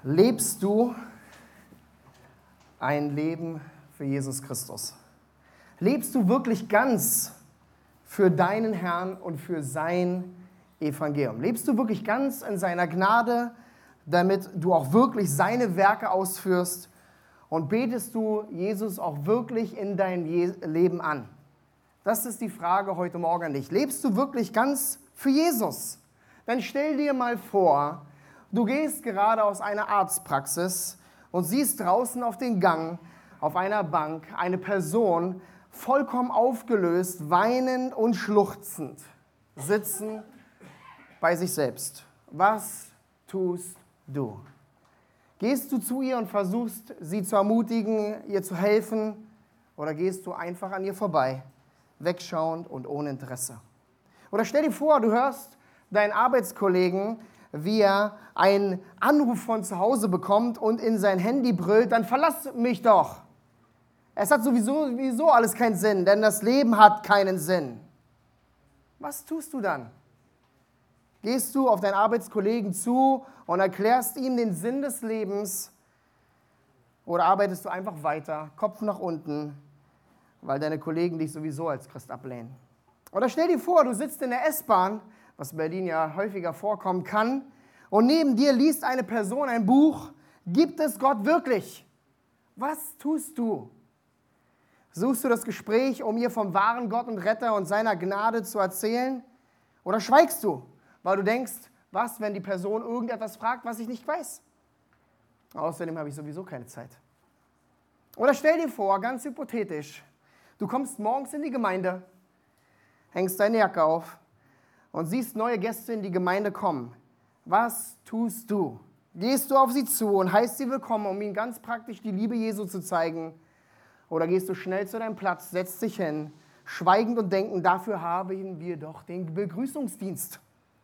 Lebst du ein Leben für Jesus Christus? Lebst du wirklich ganz für deinen Herrn und für sein Evangelium? Lebst du wirklich ganz in seiner Gnade, damit du auch wirklich seine Werke ausführst? Und betest du Jesus auch wirklich in dein Leben an? Das ist die Frage heute Morgen an dich. Lebst du wirklich ganz für Jesus? Dann stell dir mal vor, du gehst gerade aus einer Arztpraxis und siehst draußen auf den Gang, auf einer Bank, eine Person vollkommen aufgelöst, weinend und schluchzend sitzen bei sich selbst. Was tust du? Gehst du zu ihr und versuchst, sie zu ermutigen, ihr zu helfen, oder gehst du einfach an ihr vorbei, wegschauend und ohne Interesse? Oder stell dir vor, du hörst deinen Arbeitskollegen, wie er einen Anruf von zu Hause bekommt und in sein Handy brüllt, dann verlass mich doch. Es hat sowieso alles keinen Sinn, denn das Leben hat keinen Sinn. Was tust du dann? Gehst du auf deinen Arbeitskollegen zu und erklärst ihm den Sinn des Lebens, oder arbeitest du einfach weiter, Kopf nach unten, weil deine Kollegen dich sowieso als Christ ablehnen? Oder stell dir vor, du sitzt in der S-Bahn, was in Berlin ja häufiger vorkommen kann, und neben dir liest eine Person ein Buch, gibt es Gott wirklich? Was tust du? Suchst du das Gespräch, um ihr vom wahren Gott und Retter und seiner Gnade zu erzählen? Oder schweigst du, weil du denkst, was, wenn die Person irgendetwas fragt, was ich nicht weiß? Außerdem habe ich sowieso keine Zeit. Oder stell dir vor, ganz hypothetisch, du kommst morgens in die Gemeinde, hängst deine Jacke auf und siehst neue Gäste in die Gemeinde kommen. Was tust du? Gehst du auf sie zu und heißt sie willkommen, um ihnen ganz praktisch die Liebe Jesu zu zeigen? Oder gehst du schnell zu deinem Platz, setzt dich hin, schweigend und denkend, dafür haben wir doch den Begrüßungsdienst?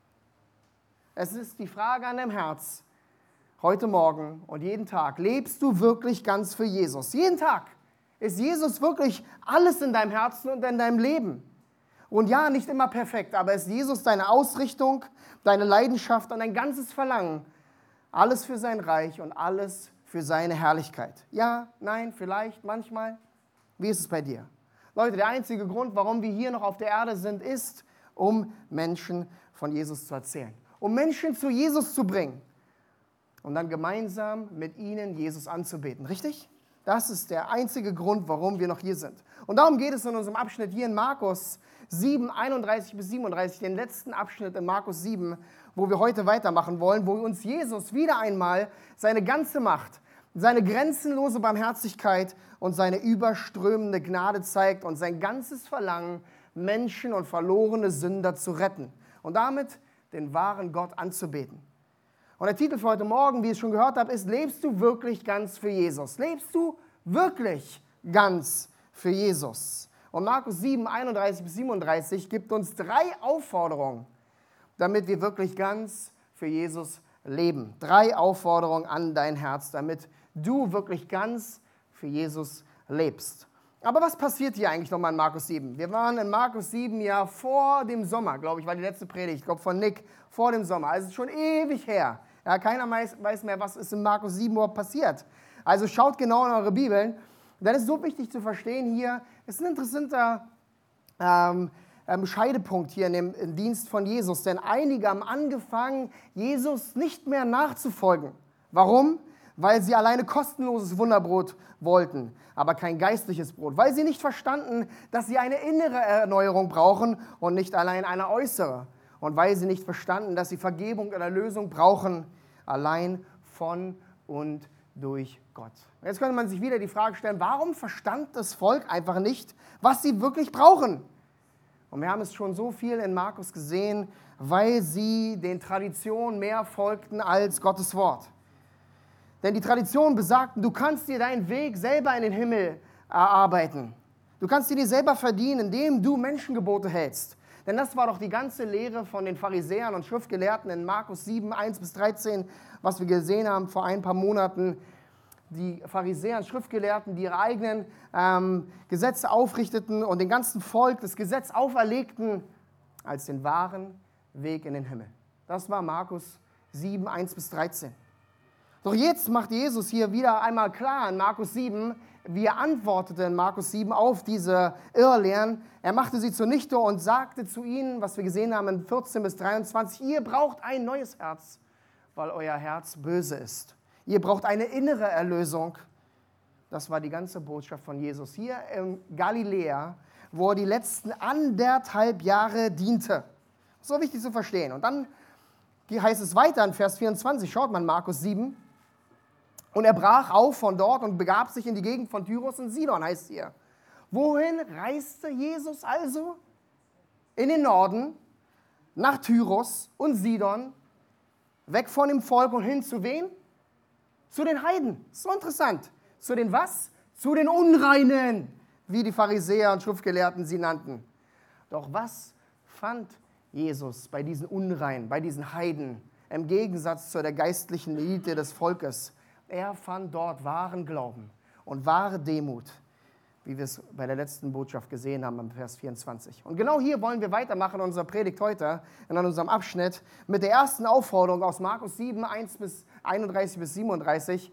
Es ist die Frage an deinem Herz, heute Morgen und jeden Tag, lebst du wirklich ganz für Jesus? Jeden Tag. Ist Jesus wirklich alles in deinem Herzen und in deinem Leben? Und ja, nicht immer perfekt, aber ist Jesus deine Ausrichtung, deine Leidenschaft und dein ganzes Verlangen? Alles für sein Reich und alles für seine Herrlichkeit. Ja, nein, vielleicht, manchmal. Wie ist es bei dir? Leute, der einzige Grund, warum wir hier noch auf der Erde sind, ist, um Menschen von Jesus zu erzählen. Um Menschen zu Jesus zu bringen. Und dann gemeinsam mit ihnen Jesus anzubeten. Richtig? Das ist der einzige Grund, warum wir noch hier sind. Und darum geht es in unserem Abschnitt hier in Markus 7, 31 bis 37, den letzten Abschnitt in Markus 7, wo wir heute weitermachen wollen, wo uns Jesus wieder einmal seine ganze Macht, seine grenzenlose Barmherzigkeit und seine überströmende Gnade zeigt und sein ganzes Verlangen, Menschen und verlorene Sünder zu retten und damit den wahren Gott anzubeten. Und der Titel für heute Morgen, wie ich es schon gehört habe, ist: Lebst du wirklich ganz für Jesus? Lebst du wirklich ganz für Jesus? Und Markus 7, 31 bis 37 gibt uns 3 Aufforderungen, damit wir wirklich ganz für Jesus leben. 3 Aufforderungen an dein Herz, damit du wirklich ganz für Jesus lebst. Aber was passiert hier eigentlich nochmal in Markus 7? Wir waren in Markus 7 ja vor dem Sommer, glaube ich, war die letzte Predigt, ich glaube von Nick, vor dem Sommer. Also schon ewig her. Ja, keiner weiß mehr, was ist in Markus 7 überhaupt passiert. Also schaut genau in eure Bibeln. Denn es ist so wichtig zu verstehen hier, es ist ein interessanter Scheidepunkt hier im Dienst von Jesus. Denn einige haben angefangen, Jesus nicht mehr nachzufolgen. Warum? Weil sie alleine kostenloses Wunderbrot wollten, aber kein geistliches Brot. Weil sie nicht verstanden, dass sie eine innere Erneuerung brauchen und nicht allein eine äußere. Und weil sie nicht verstanden, dass sie Vergebung und Erlösung brauchen, allein von und durch Gott. Und jetzt könnte man sich wieder die Frage stellen, warum verstand das Volk einfach nicht, was sie wirklich brauchen? Und wir haben es schon so viel in Markus gesehen, weil sie den Traditionen mehr folgten als Gottes Wort. Denn die Traditionen besagten, du kannst dir deinen Weg selber in den Himmel erarbeiten. Du kannst dir selber verdienen, indem du Menschengebote hältst. Denn das war doch die ganze Lehre von den Pharisäern und Schriftgelehrten in Markus 7, 1 bis 13, was wir gesehen haben vor ein paar Monaten. Die Pharisäer und Schriftgelehrten, die ihre eigenen Gesetze aufrichteten und dem ganzen Volk das Gesetz auferlegten als den wahren Weg in den Himmel. Das war Markus 7, 1 bis 13. Doch jetzt macht Jesus hier wieder einmal klar in Markus 7, wie er antwortete in Markus 7 auf diese Irrlehren. Er machte sie zunichte und sagte zu ihnen, was wir gesehen haben in 14 bis 23, ihr braucht ein neues Herz, weil euer Herz böse ist. Ihr braucht eine innere Erlösung. Das war die ganze Botschaft von Jesus hier in Galiläa, wo er die letzten 1,5 Jahre diente. So wichtig zu verstehen. Und dann heißt es weiter in Vers 24, schaut mal Markus 7. Und er brach auf von dort und begab sich in die Gegend von Tyrus und Sidon, heißt hier. Wohin reiste Jesus also? In den Norden, nach Tyrus und Sidon, weg von dem Volk und hin zu wem? Zu den Heiden. So interessant. Zu den was? Zu den Unreinen, wie die Pharisäer und Schriftgelehrten sie nannten. Doch was fand Jesus bei diesen Unreinen, bei diesen Heiden, im Gegensatz zu der geistlichen Elite des Volkes? Er fand dort wahren Glauben und wahre Demut, wie wir es bei der letzten Botschaft gesehen haben, im Vers 24. Und genau hier wollen wir weitermachen in unserer Predigt heute, in unserem Abschnitt, mit der ersten Aufforderung aus Markus 7, 31 bis 37,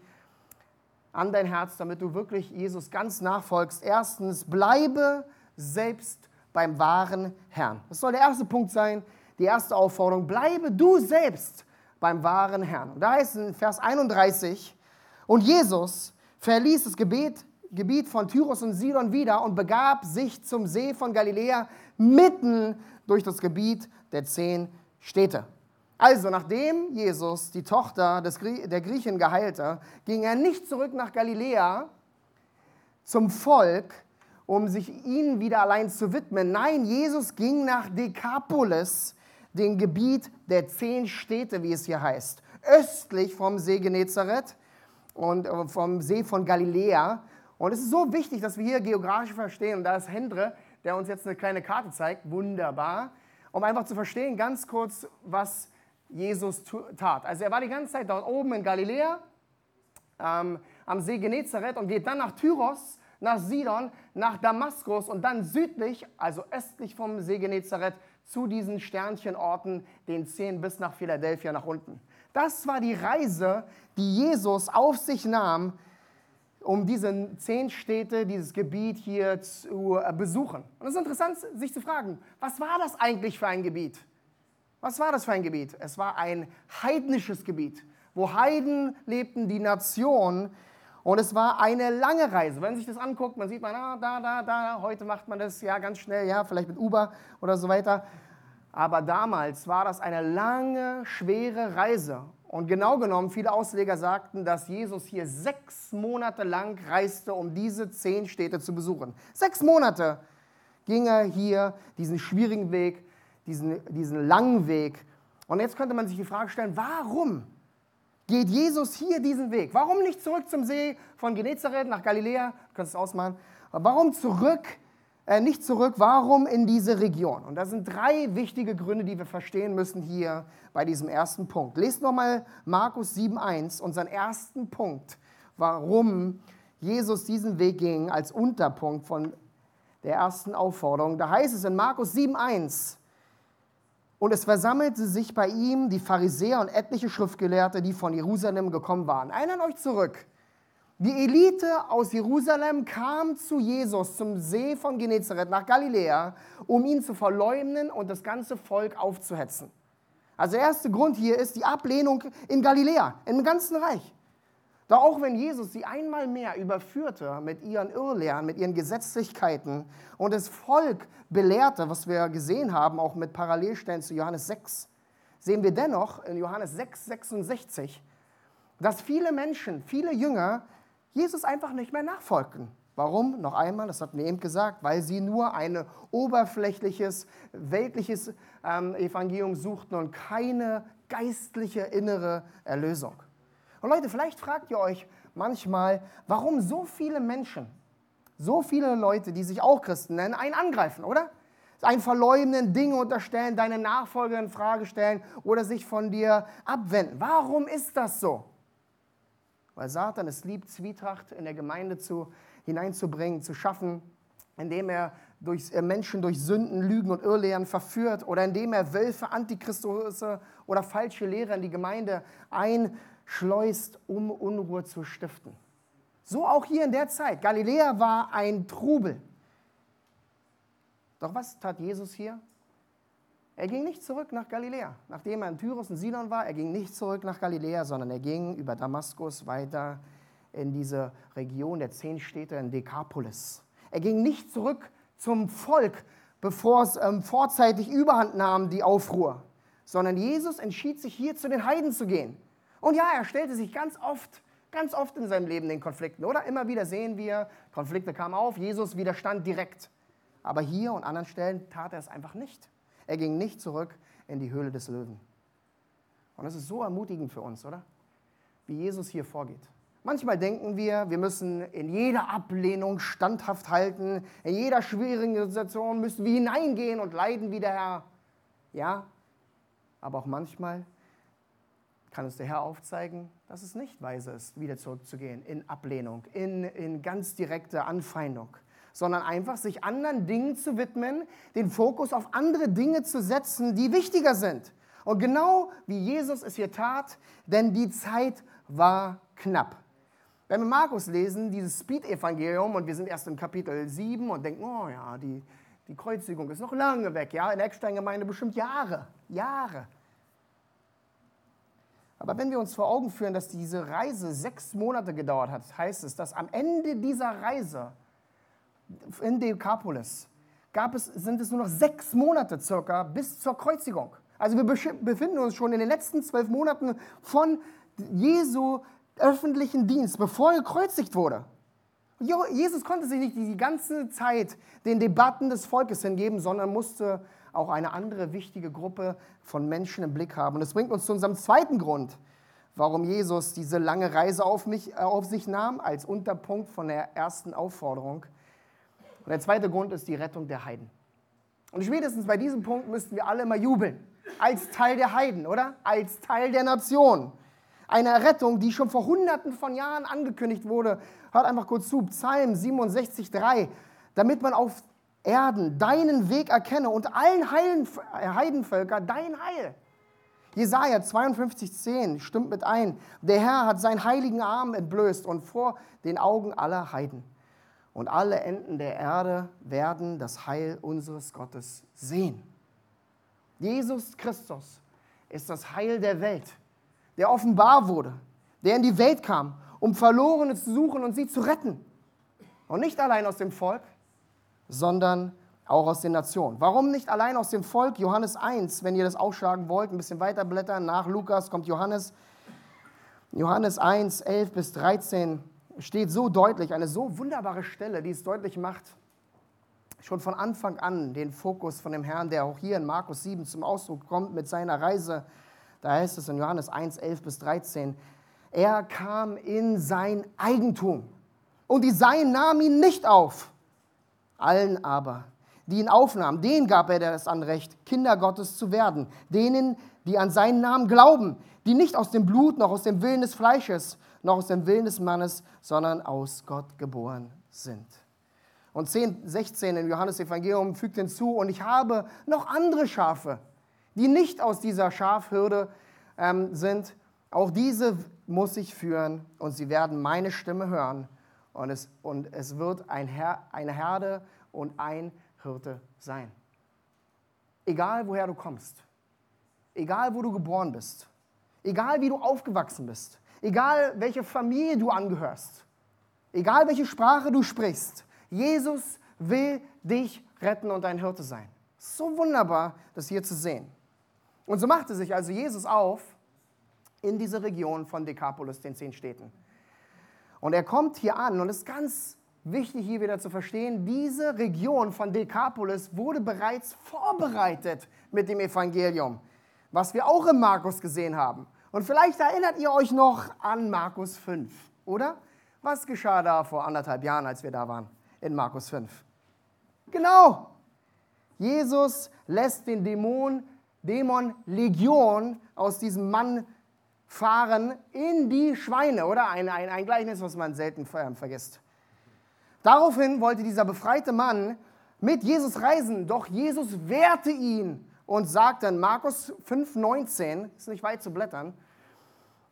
an dein Herz, damit du wirklich Jesus ganz nachfolgst. Erstens, bleibe selbst beim wahren Herrn. Das soll der erste Punkt sein, die erste Aufforderung. Bleibe du selbst beim wahren Herrn. Und da heißt es in Vers 31, und Jesus verließ das Gebiet von Tyrus und Sidon wieder und begab sich zum See von Galiläa mitten durch das Gebiet der 10 Städte. Also, nachdem Jesus die Tochter der Griechen geheilte, ging er nicht zurück nach Galiläa zum Volk, um sich ihnen wieder allein zu widmen. Nein, Jesus ging nach Dekapolis, dem Gebiet der 10 Städte, wie es hier heißt, östlich vom See Genezareth und vom See von Galiläa. Und es ist so wichtig, dass wir hier geografisch verstehen. Und da ist Hendre, der uns jetzt eine kleine Karte zeigt, wunderbar, um einfach zu verstehen, ganz kurz, was Jesus tat. Also er war die ganze Zeit dort oben in Galiläa, am See Genezareth und geht dann nach Tyros, nach Sidon, nach Damaskus und dann südlich, also östlich vom See Genezareth, zu diesen Sternchenorten, den 10 bis nach Philadelphia nach unten. Das war die Reise, die Jesus auf sich nahm, um diese 10 Städte, dieses Gebiet hier zu besuchen. Und es ist interessant, sich zu fragen, was war das eigentlich für ein Gebiet? Was war das für ein Gebiet? Es war ein heidnisches Gebiet, wo Heiden lebten, die Nation. Und es war eine lange Reise. Wenn man sich das anguckt, man sieht, da, heute macht man das ja ganz schnell, ja, vielleicht mit Uber oder so weiter. Aber damals war das eine lange, schwere Reise. Und genau genommen, viele Ausleger sagten, dass Jesus hier 6 Monate lang reiste, um diese 10 Städte zu besuchen. 6 Monate ging er hier diesen schwierigen Weg, diesen langen Weg. Und jetzt könnte man sich die Frage stellen, warum geht Jesus hier diesen Weg? Warum nicht zurück zum See von Genezareth nach Galiläa? Du kannst es ausmalen. Warum nicht zurück? Warum in diese Region? Und das sind 3 wichtige Gründe, die wir verstehen müssen hier bei diesem ersten Punkt. Lest nochmal Markus 7,1, unseren ersten Punkt, warum Jesus diesen Weg ging als Unterpunkt von der ersten Aufforderung. Da heißt es in Markus 7,1, und es versammelte sich bei ihm die Pharisäer und etliche Schriftgelehrte, die von Jerusalem gekommen waren. Erinnert euch zurück. Die Elite aus Jerusalem kam zu Jesus zum See von Genezareth nach Galiläa, um ihn zu verleumden und das ganze Volk aufzuhetzen. Also der erste Grund hier ist die Ablehnung in Galiläa, im ganzen Reich. Doch auch wenn Jesus sie einmal mehr überführte mit ihren Irrlehren, mit ihren Gesetzlichkeiten und das Volk belehrte, was wir gesehen haben, auch mit Parallelstellen zu Johannes 6, sehen wir dennoch in Johannes 6, 66, dass viele Menschen, viele Jünger, Jesus einfach nicht mehr nachfolgten. Warum? Noch einmal, das hatten wir eben gesagt, weil sie nur ein oberflächliches, weltliches Evangelium suchten und keine geistliche innere Erlösung. Und Leute, vielleicht fragt ihr euch manchmal, warum so viele Menschen, so viele Leute, die sich auch Christen nennen, einen angreifen, oder? Einen verleumden, Dinge unterstellen, deine Nachfolger in Frage stellen oder sich von dir abwenden. Warum ist das so? Weil Satan es liebt, Zwietracht in der Gemeinde hineinzubringen, zu schaffen, indem er Menschen durch Sünden, Lügen und Irrlehren verführt oder indem er Wölfe, Antichristusse oder falsche Lehrer in die Gemeinde schleust, um Unruhe zu stiften. So auch hier in der Zeit. Galiläa war ein Trubel. Doch was tat Jesus hier? Er ging nicht zurück nach Galiläa. Nachdem er in Tyrus und Sidon war, er ging nicht zurück nach Galiläa, sondern er ging über Damaskus weiter in diese Region der 10 Städte in Dekapolis. Er ging nicht zurück zum Volk, bevor es vorzeitig Überhand nahm, die Aufruhr, sondern Jesus entschied sich hier zu den Heiden zu gehen. Und ja, er stellte sich ganz oft in seinem Leben den Konflikten, oder? Immer wieder sehen wir, Konflikte kamen auf, Jesus widerstand direkt. Aber hier und anderen Stellen tat er es einfach nicht. Er ging nicht zurück in die Höhle des Löwen. Und das ist so ermutigend für uns, oder? Wie Jesus hier vorgeht. Manchmal denken wir müssen in jeder Ablehnung standhaft halten, in jeder schwierigen Situation müssen wir hineingehen und leiden wie der Herr. Ja, aber auch manchmal kann uns der Herr aufzeigen, dass es nicht weise ist, wieder zurückzugehen in Ablehnung, in ganz direkte Anfeindung, sondern einfach sich anderen Dingen zu widmen, den Fokus auf andere Dinge zu setzen, die wichtiger sind. Und genau wie Jesus es hier tat, denn die Zeit war knapp. Wenn wir Markus lesen, dieses Speed-Evangelium, und wir sind erst im Kapitel 7 und denken, oh ja, die Kreuzigung ist noch lange weg, ja, in der Eckstein-Gemeinde bestimmt Jahre. Aber wenn wir uns vor Augen führen, dass diese Reise 6 Monate gedauert hat, heißt es, dass am Ende dieser Reise in Dekapolis sind es nur noch 6 Monate circa bis zur Kreuzigung. Also wir befinden uns schon in den letzten 12 Monaten von Jesu öffentlichen Dienst, bevor er gekreuzigt wurde. Jesus konnte sich nicht die ganze Zeit den Debatten des Volkes hingeben, sondern musste auch eine andere wichtige Gruppe von Menschen im Blick haben. Und das bringt uns zu unserem zweiten Grund, warum Jesus diese lange Reise auf sich nahm, als Unterpunkt von der ersten Aufforderung. Und der zweite Grund ist die Rettung der Heiden. Und spätestens bei diesem Punkt müssten wir alle immer jubeln. Als Teil der Heiden, oder? Als Teil der Nation. Eine Rettung, die schon vor Hunderten von Jahren angekündigt wurde. Hört einfach kurz zu, Psalm 67,3. Damit man auf Erden deinen Weg erkenne und allen Heidenvölkern dein Heil. Jesaja 52,10 stimmt mit ein. Der Herr hat seinen heiligen Arm entblößt und vor den Augen aller Heiden. Und alle Enden der Erde werden das Heil unseres Gottes sehen. Jesus Christus ist das Heil der Welt, der offenbar wurde, der in die Welt kam, um Verlorene zu suchen und sie zu retten. Und nicht allein aus dem Volk, sondern auch aus den Nationen. Warum nicht allein aus dem Volk? Johannes 1, wenn ihr das aufschlagen wollt, ein bisschen weiterblättern, nach Lukas kommt Johannes. Johannes 1, 11 bis 13 steht so deutlich, eine so wunderbare Stelle, die es deutlich macht, schon von Anfang an den Fokus von dem Herrn, der auch hier in Markus 7 zum Ausdruck kommt mit seiner Reise. Da heißt es in Johannes 1, 11 bis 13, er kam in sein Eigentum und die Seinen nahmen ihn nicht auf. Allen aber, die ihn aufnahmen, denen gab er das Anrecht, Kinder Gottes zu werden. Denen, die an seinen Namen glauben, die nicht aus dem Blut, noch aus dem Willen des Fleisches, noch aus dem Willen des Mannes, sondern aus Gott geboren sind. Und 10, 16 im Johannesevangelium fügt hinzu, und ich habe noch andere Schafe, die nicht aus dieser Schafhürde sind. Auch diese muss ich führen, und sie werden meine Stimme hören. Und es wird eine Herde und ein Hirte sein. Egal, woher du kommst, egal, wo du geboren bist, egal, wie du aufgewachsen bist, egal, welche Familie du angehörst, egal, welche Sprache du sprichst, Jesus will dich retten und dein Hirte sein. So wunderbar, das hier zu sehen. Und so machte sich also Jesus auf in diese Region von Dekapolis, den 10 Städten. Und er kommt hier an, und es ist ganz wichtig hier wieder zu verstehen, diese Region von Dekapolis wurde bereits vorbereitet mit dem Evangelium, was wir auch in Markus gesehen haben. Und vielleicht erinnert ihr euch noch an Markus 5, oder? Was geschah da vor 1,5 Jahren, als wir da waren, in Markus 5? Genau, Jesus lässt den Dämon Legion aus diesem Mann fahren in die Schweine, oder? Ein Gleichnis, was man selten vergisst. Daraufhin wollte dieser befreite Mann mit Jesus reisen, doch Jesus wehrte ihn und sagte in Markus 5,19, ist nicht weit zu blättern,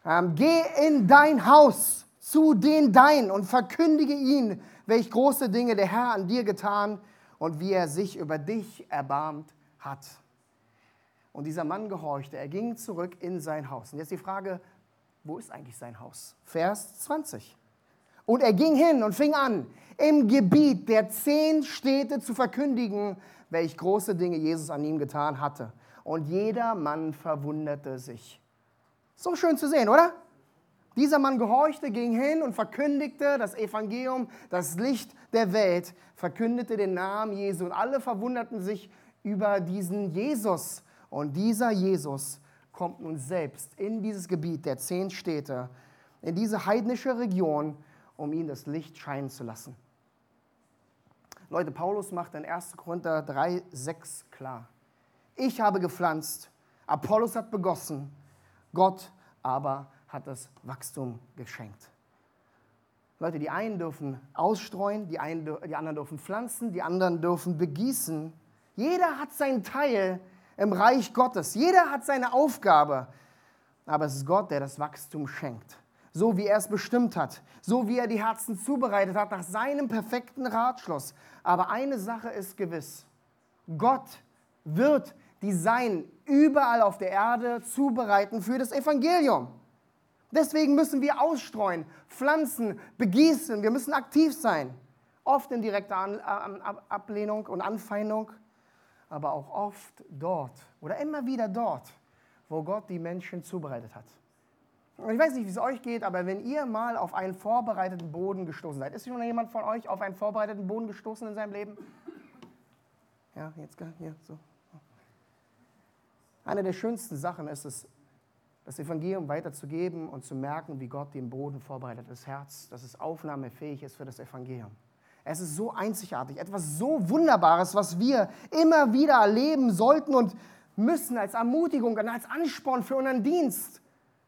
Geh in dein Haus zu den Deinen und verkündige ihnen, welch große Dinge der Herr an dir getan und wie er sich über dich erbarmt hat. Und dieser Mann gehorchte, er ging zurück in sein Haus. Und jetzt die Frage, wo ist eigentlich sein Haus? Vers 20. Und er ging hin und fing an, im Gebiet der 10 Städte zu verkündigen, welch große Dinge Jesus an ihm getan hatte. Und jeder Mann verwunderte sich. So schön zu sehen, oder? Dieser Mann gehorchte, ging hin und verkündigte das Evangelium, das Licht der Welt, verkündete den Namen Jesu. Und alle verwunderten sich über diesen Jesus. Und dieser Jesus kommt nun selbst in dieses Gebiet der 10 Städte, in diese heidnische Region, um ihnen das Licht scheinen zu lassen. Leute, Paulus macht in 1. Korinther 3,6 klar. Ich habe gepflanzt, Apollos hat begossen, Gott aber hat das Wachstum geschenkt. Leute, die einen dürfen ausstreuen, die anderen dürfen pflanzen, die anderen dürfen begießen. Jeder hat seinen Teil im Reich Gottes. Jeder hat seine Aufgabe. Aber es ist Gott, der das Wachstum schenkt. So wie er es bestimmt hat. So wie er die Herzen zubereitet hat nach seinem perfekten Ratschluss. Aber eine Sache ist gewiss. Gott wird die Seinen überall auf der Erde zubereiten für das Evangelium. Deswegen müssen wir ausstreuen, pflanzen, begießen. Wir müssen aktiv sein. Oft in direkter Ablehnung und Anfeindung. Aber auch oft dort oder immer wieder dort, wo Gott die Menschen zubereitet hat. Und ich weiß nicht, wie es euch geht, aber wenn ihr mal auf einen vorbereiteten Boden gestoßen seid, ist schon jemand von euch auf einen vorbereiteten Boden gestoßen in seinem Leben? Ja, jetzt hier, so. Eine der schönsten Sachen ist es, das Evangelium weiterzugeben und zu merken, wie Gott den Boden vorbereitet, das Herz, dass es aufnahmefähig ist für das Evangelium. Es ist so einzigartig, etwas so Wunderbares, was wir immer wieder erleben sollten und müssen als Ermutigung und als Ansporn für unseren Dienst.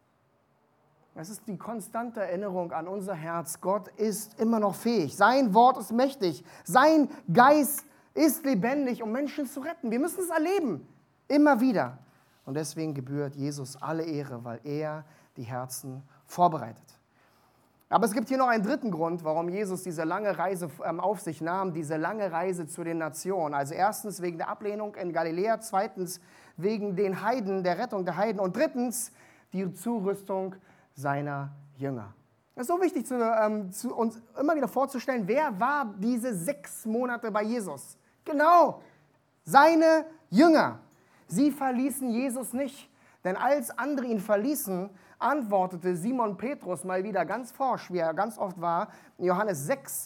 Es ist die konstante Erinnerung an unser Herz. Gott ist immer noch fähig. Sein Wort ist mächtig. Sein Geist ist lebendig, um Menschen zu retten. Wir müssen es erleben, immer wieder. Und deswegen gebührt Jesus alle Ehre, weil er die Herzen vorbereitet. Aber es gibt hier noch einen dritten Grund, warum Jesus diese lange Reise auf sich nahm, diese lange Reise zu den Nationen. Also erstens wegen der Ablehnung in Galiläa, zweitens wegen den Heiden, der Rettung der Heiden und drittens die Zurüstung seiner Jünger. Es ist so wichtig, uns immer wieder vorzustellen, wer war diese 6 Monate bei Jesus? Genau, seine Jünger. Sie verließen Jesus nicht, denn als andere ihn verließen, antwortete Simon Petrus mal wieder ganz forsch, wie er ganz oft war, in Johannes 6,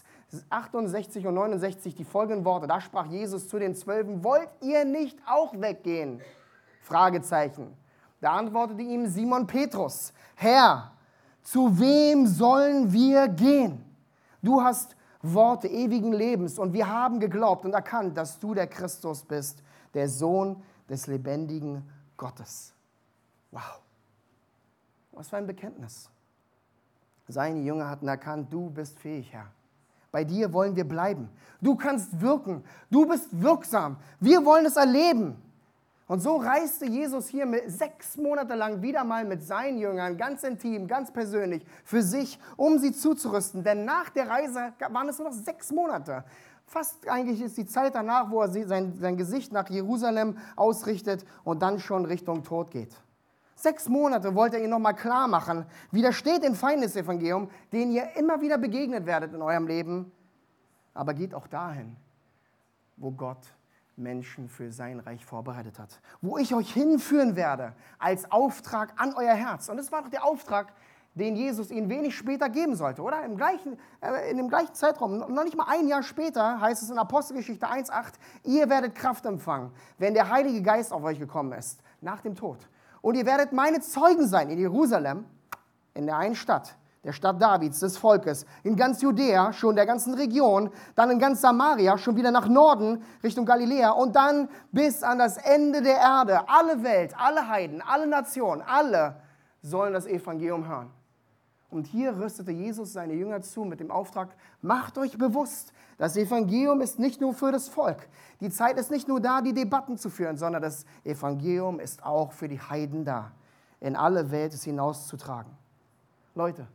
68 und 69 die folgenden Worte. Da sprach Jesus zu den 12, wollt ihr nicht auch weggehen? Fragezeichen. Da antwortete ihm Simon Petrus, Herr, zu wem sollen wir gehen? Du hast Worte ewigen Lebens und wir haben geglaubt und erkannt, dass du der Christus bist, der Sohn des lebendigen Gottes. Wow. Was für ein Bekenntnis. Seine Jünger hatten erkannt, du bist fähig, Herr. Bei dir wollen wir bleiben. Du kannst wirken. Du bist wirksam. Wir wollen es erleben. Und so reiste Jesus hier 6 Monate lang wieder mal mit seinen Jüngern, ganz intim, ganz persönlich, für sich, um sie zuzurüsten. Denn nach der Reise waren es nur noch 6 Monate. Fast eigentlich ist die Zeit danach, wo er sein Gesicht nach Jerusalem ausrichtet und dann schon Richtung Tod geht. 6 Monate wollte er ihnen nochmal klar machen, widersteht dem Feindesevangelium, denen ihr immer wieder begegnet werdet in eurem Leben, aber geht auch dahin, wo Gott Menschen für sein Reich vorbereitet hat, wo ich euch hinführen werde als Auftrag an euer Herz. Und das war doch der Auftrag, den Jesus ihnen wenig später geben sollte, oder? In dem gleichen Zeitraum, noch nicht mal ein Jahr später, heißt es in Apostelgeschichte 1,8, ihr werdet Kraft empfangen, wenn der Heilige Geist auf euch gekommen ist, nach dem Tod. Und ihr werdet meine Zeugen sein in Jerusalem, in der einen Stadt, der Stadt Davids, des Volkes, in ganz Judäa, schon der ganzen Region, dann in ganz Samaria, schon wieder nach Norden, Richtung Galiläa und dann bis an das Ende der Erde. Alle Welt, alle Heiden, alle Nationen, alle sollen das Evangelium hören. Und hier rüstete Jesus seine Jünger zu mit dem Auftrag, macht euch bewusst, das Evangelium ist nicht nur für das Volk. Die Zeit ist nicht nur da, die Debatten zu führen, sondern das Evangelium ist auch für die Heiden da, in alle Welt es hinauszutragen. Leute,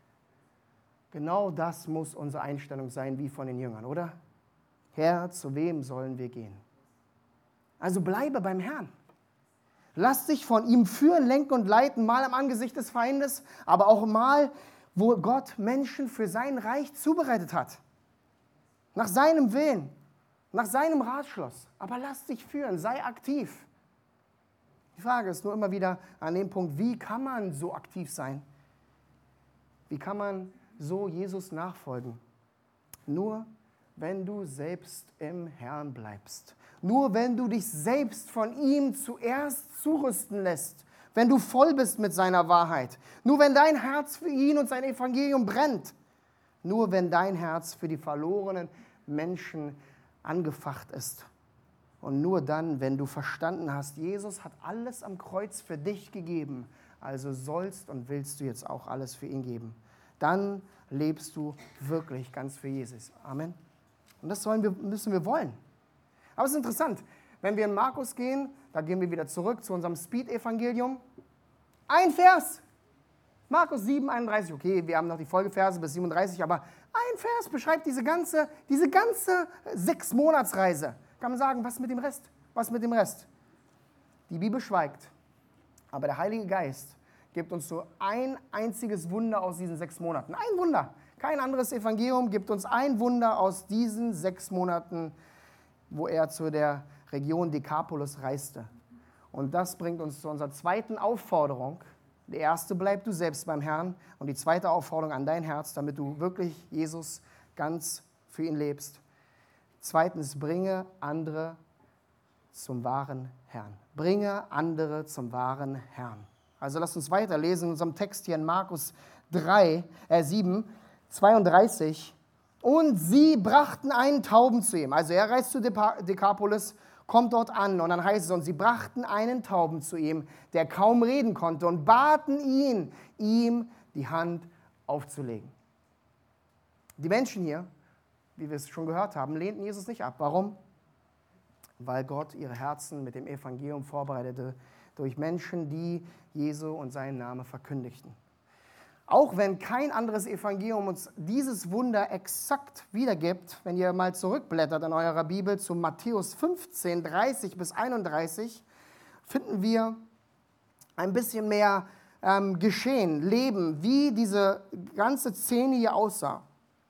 genau das muss unsere Einstellung sein, wie von den Jüngern, oder? Herr, zu wem sollen wir gehen? Also bleibe beim Herrn. Lass dich von ihm führen, lenken und leiten, mal am Angesicht des Feindes, aber auch mal, wo Gott Menschen für sein Reich zubereitet hat. Nach seinem Willen, nach seinem Ratschluss. Aber lass dich führen, sei aktiv. Die Frage ist nur immer wieder an dem Punkt, wie kann man so aktiv sein? Wie kann man so Jesus nachfolgen? Nur wenn du selbst im Herrn bleibst. Nur wenn du dich selbst von ihm zuerst zurüsten lässt. Wenn du voll bist mit seiner Wahrheit. Nur wenn dein Herz für ihn und sein Evangelium brennt. Nur wenn dein Herz für die verlorenen Menschen angefacht ist. Und nur dann, wenn du verstanden hast, Jesus hat alles am Kreuz für dich gegeben, also sollst und willst du jetzt auch alles für ihn geben. Dann lebst du wirklich ganz für Jesus. Amen. Und das müssen wir wollen. Aber es ist interessant, wenn wir in Markus gehen, da gehen wir wieder zurück zu unserem Speed-Evangelium. Ein Vers, Markus 7, 31, okay, wir haben noch die Folgeverse bis 37, aber ein Vers beschreibt diese ganze 6-Monats-Reise. Kann man sagen, was mit dem Rest? Was mit dem Rest? Die Bibel schweigt, aber der Heilige Geist gibt uns so ein einziges Wunder aus diesen 6 Monaten. Ein Wunder. Kein anderes Evangelium gibt uns ein Wunder aus diesen 6 Monaten, wo er zu der Region Dekapolis reiste. Und das bringt uns zu unserer zweiten Aufforderung. Die erste, bleib du selbst beim Herrn. Und die zweite Aufforderung an dein Herz, damit du wirklich Jesus ganz für ihn lebst. Zweitens, bringe andere zum wahren Herrn. Bringe andere zum wahren Herrn. Also lasst uns weiterlesen in unserem Text hier in Markus 7, 32. Und sie brachten einen Tauben zu ihm. Also er reist zu Dekapolis, kommt dort an und dann heißt es, und sie brachten einen Tauben zu ihm, der kaum reden konnte und baten ihn, ihm die Hand aufzulegen. Die Menschen hier, wie wir es schon gehört haben, lehnten Jesus nicht ab. Warum? Weil Gott ihre Herzen mit dem Evangelium vorbereitete durch Menschen, die Jesu und seinen Namen verkündigten. Auch wenn kein anderes Evangelium uns dieses Wunder exakt wiedergibt, wenn ihr mal zurückblättert in eurer Bibel zu Matthäus 15, 30 bis 31, finden wir ein bisschen mehr Geschehen, Leben, wie diese ganze Szene hier aussah.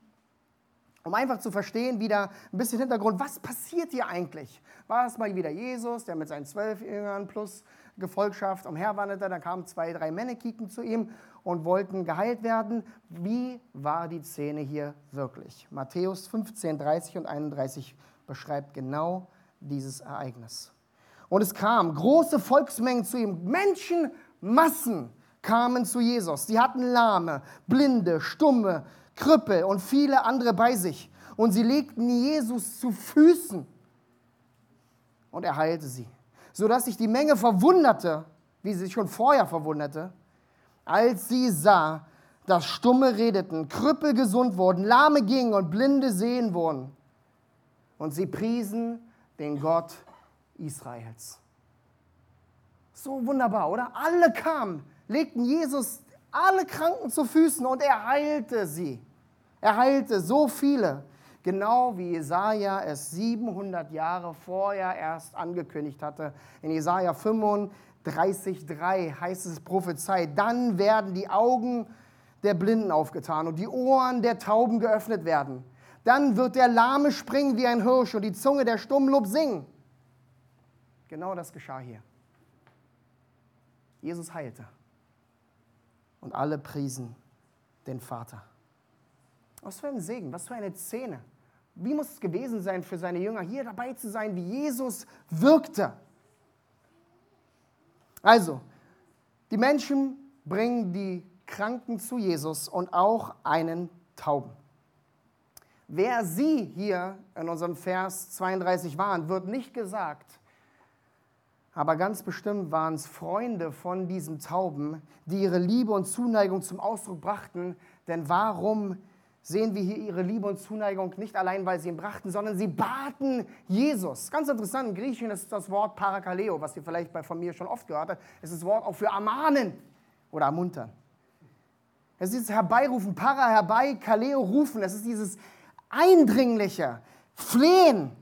Um einfach zu verstehen, wieder ein bisschen Hintergrund, was passiert hier eigentlich? War es mal wieder Jesus, der mit seinen 12 Jüngern plus Gefolgschaft umherwanderte, dann kamen 2, 3 Männekiken zu ihm und wollten geheilt werden. Wie war die Szene hier wirklich? Matthäus 15, 30 und 31 beschreibt genau dieses Ereignis. Und es kamen große Volksmengen zu ihm, Menschenmassen kamen zu Jesus. Sie hatten Lahme, Blinde, Stumme, Krüppel und viele andere bei sich. Und sie legten Jesus zu Füßen und er heilte sie. Sodass sich die Menge verwunderte, wie sie sich schon vorher verwunderte, als sie sah, dass Stumme redeten, Krüppel gesund wurden, Lahme gingen und Blinde sehen wurden. Und sie priesen den Gott Israels. So wunderbar, oder? Alle kamen, legten Jesus alle Kranken zu Füßen und er heilte sie. Er heilte so viele, genau wie Jesaja es 700 Jahre vorher erst angekündigt hatte. In Jesaja 35,3 heißt es prophezeit, dann werden die Augen der Blinden aufgetan und die Ohren der Tauben geöffnet werden. Dann wird der Lahme springen wie ein Hirsch und die Zunge der Stummlup singen. Genau das geschah hier. Jesus heilte. Und alle priesen den Vater. Was für ein Segen, was für eine Szene. Wie muss es gewesen sein für seine Jünger, hier dabei zu sein, wie Jesus wirkte. Also, die Menschen bringen die Kranken zu Jesus und auch einen Tauben. Wer sie hier in unserem Vers 32 waren, wird nicht gesagt. Aber ganz bestimmt waren es Freunde von diesem Tauben, die ihre Liebe und Zuneigung zum Ausdruck brachten. Denn warum sehen wir hier ihre Liebe und Zuneigung nicht allein, weil sie ihn brachten, sondern sie baten Jesus. Ganz interessant, im Griechischen ist das Wort Parakaleo, was ihr vielleicht von mir schon oft gehört habt. Es ist das Wort auch für ermahnen oder ermuntern. Es ist dieses Herbeirufen, para herbei, kaleo rufen. Es ist dieses eindringliche Flehen,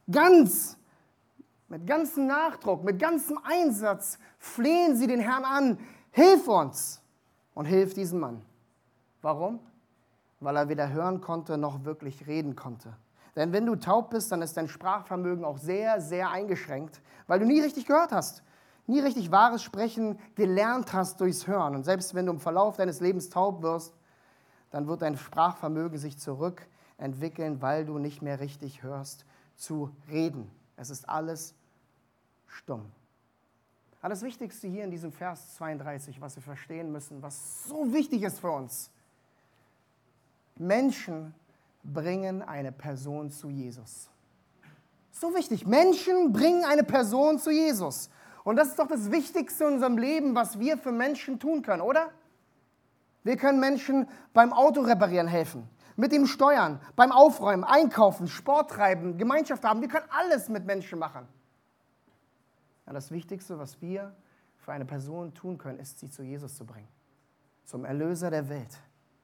mit ganzem Nachdruck, mit ganzem Einsatz flehen sie den Herrn an. Hilf uns und hilf diesem Mann. Warum? Weil er weder hören konnte noch wirklich reden konnte. Denn wenn du taub bist, dann ist dein Sprachvermögen auch sehr, sehr eingeschränkt, weil du nie richtig gehört hast, nie richtig wahres Sprechen gelernt hast durchs Hören. Und selbst wenn du im Verlauf deines Lebens taub wirst, dann wird dein Sprachvermögen sich zurückentwickeln, weil du nicht mehr richtig hörst zu reden. Es ist alles stumm. Aber das Wichtigste hier in diesem Vers 32, was wir verstehen müssen, was so wichtig ist für uns: Menschen bringen eine Person zu Jesus. So wichtig. Menschen bringen eine Person zu Jesus. Und das ist doch das Wichtigste in unserem Leben, was wir für Menschen tun können, oder? Wir können Menschen beim Auto reparieren helfen, mit dem Steuern, beim Aufräumen, Einkaufen, Sport treiben, Gemeinschaft haben. Wir können alles mit Menschen machen. Ja, das Wichtigste, was wir für eine Person tun können, ist, sie zu Jesus zu bringen, zum Erlöser der Welt.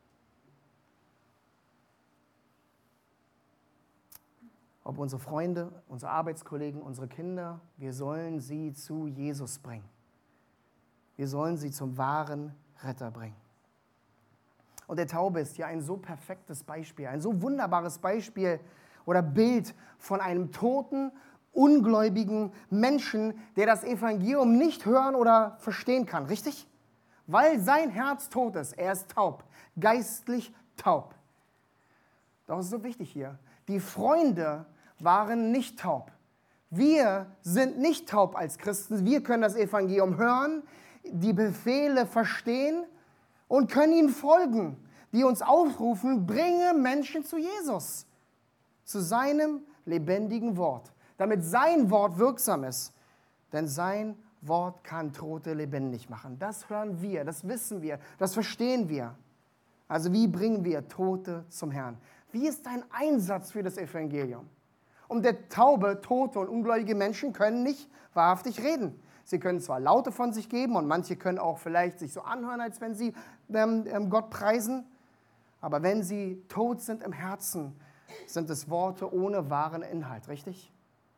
Ob unsere Freunde, unsere Arbeitskollegen, unsere Kinder, wir sollen sie zu Jesus bringen. Wir sollen sie zum wahren Retter bringen. Und der Taube ist ja ein so perfektes Beispiel, ein so wunderbares Beispiel oder Bild von einem toten, ungläubigen Menschen, der das Evangelium nicht hören oder verstehen kann, richtig? Weil sein Herz tot ist. Er ist taub, geistlich taub. Doch es ist so wichtig hier. Die Freunde waren nicht taub. Wir sind nicht taub als Christen. Wir können das Evangelium hören, die Befehle verstehen und können ihnen folgen, die uns aufrufen: bringe Menschen zu Jesus, zu seinem lebendigen Wort, damit sein Wort wirksam ist. Denn sein Wort kann Tote lebendig machen. Das hören wir, das wissen wir, das verstehen wir. Also wie bringen wir Tote zum Herrn? Wie ist dein Einsatz für das Evangelium? Und der taube, tote und ungläubige Menschen können nicht wahrhaftig reden. Sie können zwar Laute von sich geben und manche können auch vielleicht sich so anhören, als wenn sie Gott preisen, aber wenn sie tot sind im Herzen, sind es Worte ohne wahren Inhalt, richtig?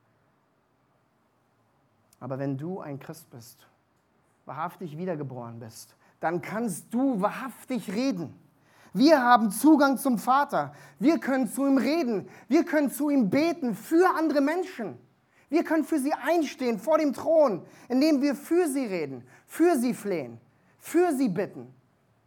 Aber wenn du ein Christ bist, wahrhaftig wiedergeboren bist, dann kannst du wahrhaftig reden. Wir haben Zugang zum Vater. Wir können zu ihm reden. Wir können zu ihm beten für andere Menschen. Wir können für sie einstehen vor dem Thron, indem wir für sie reden, für sie flehen, für sie bitten.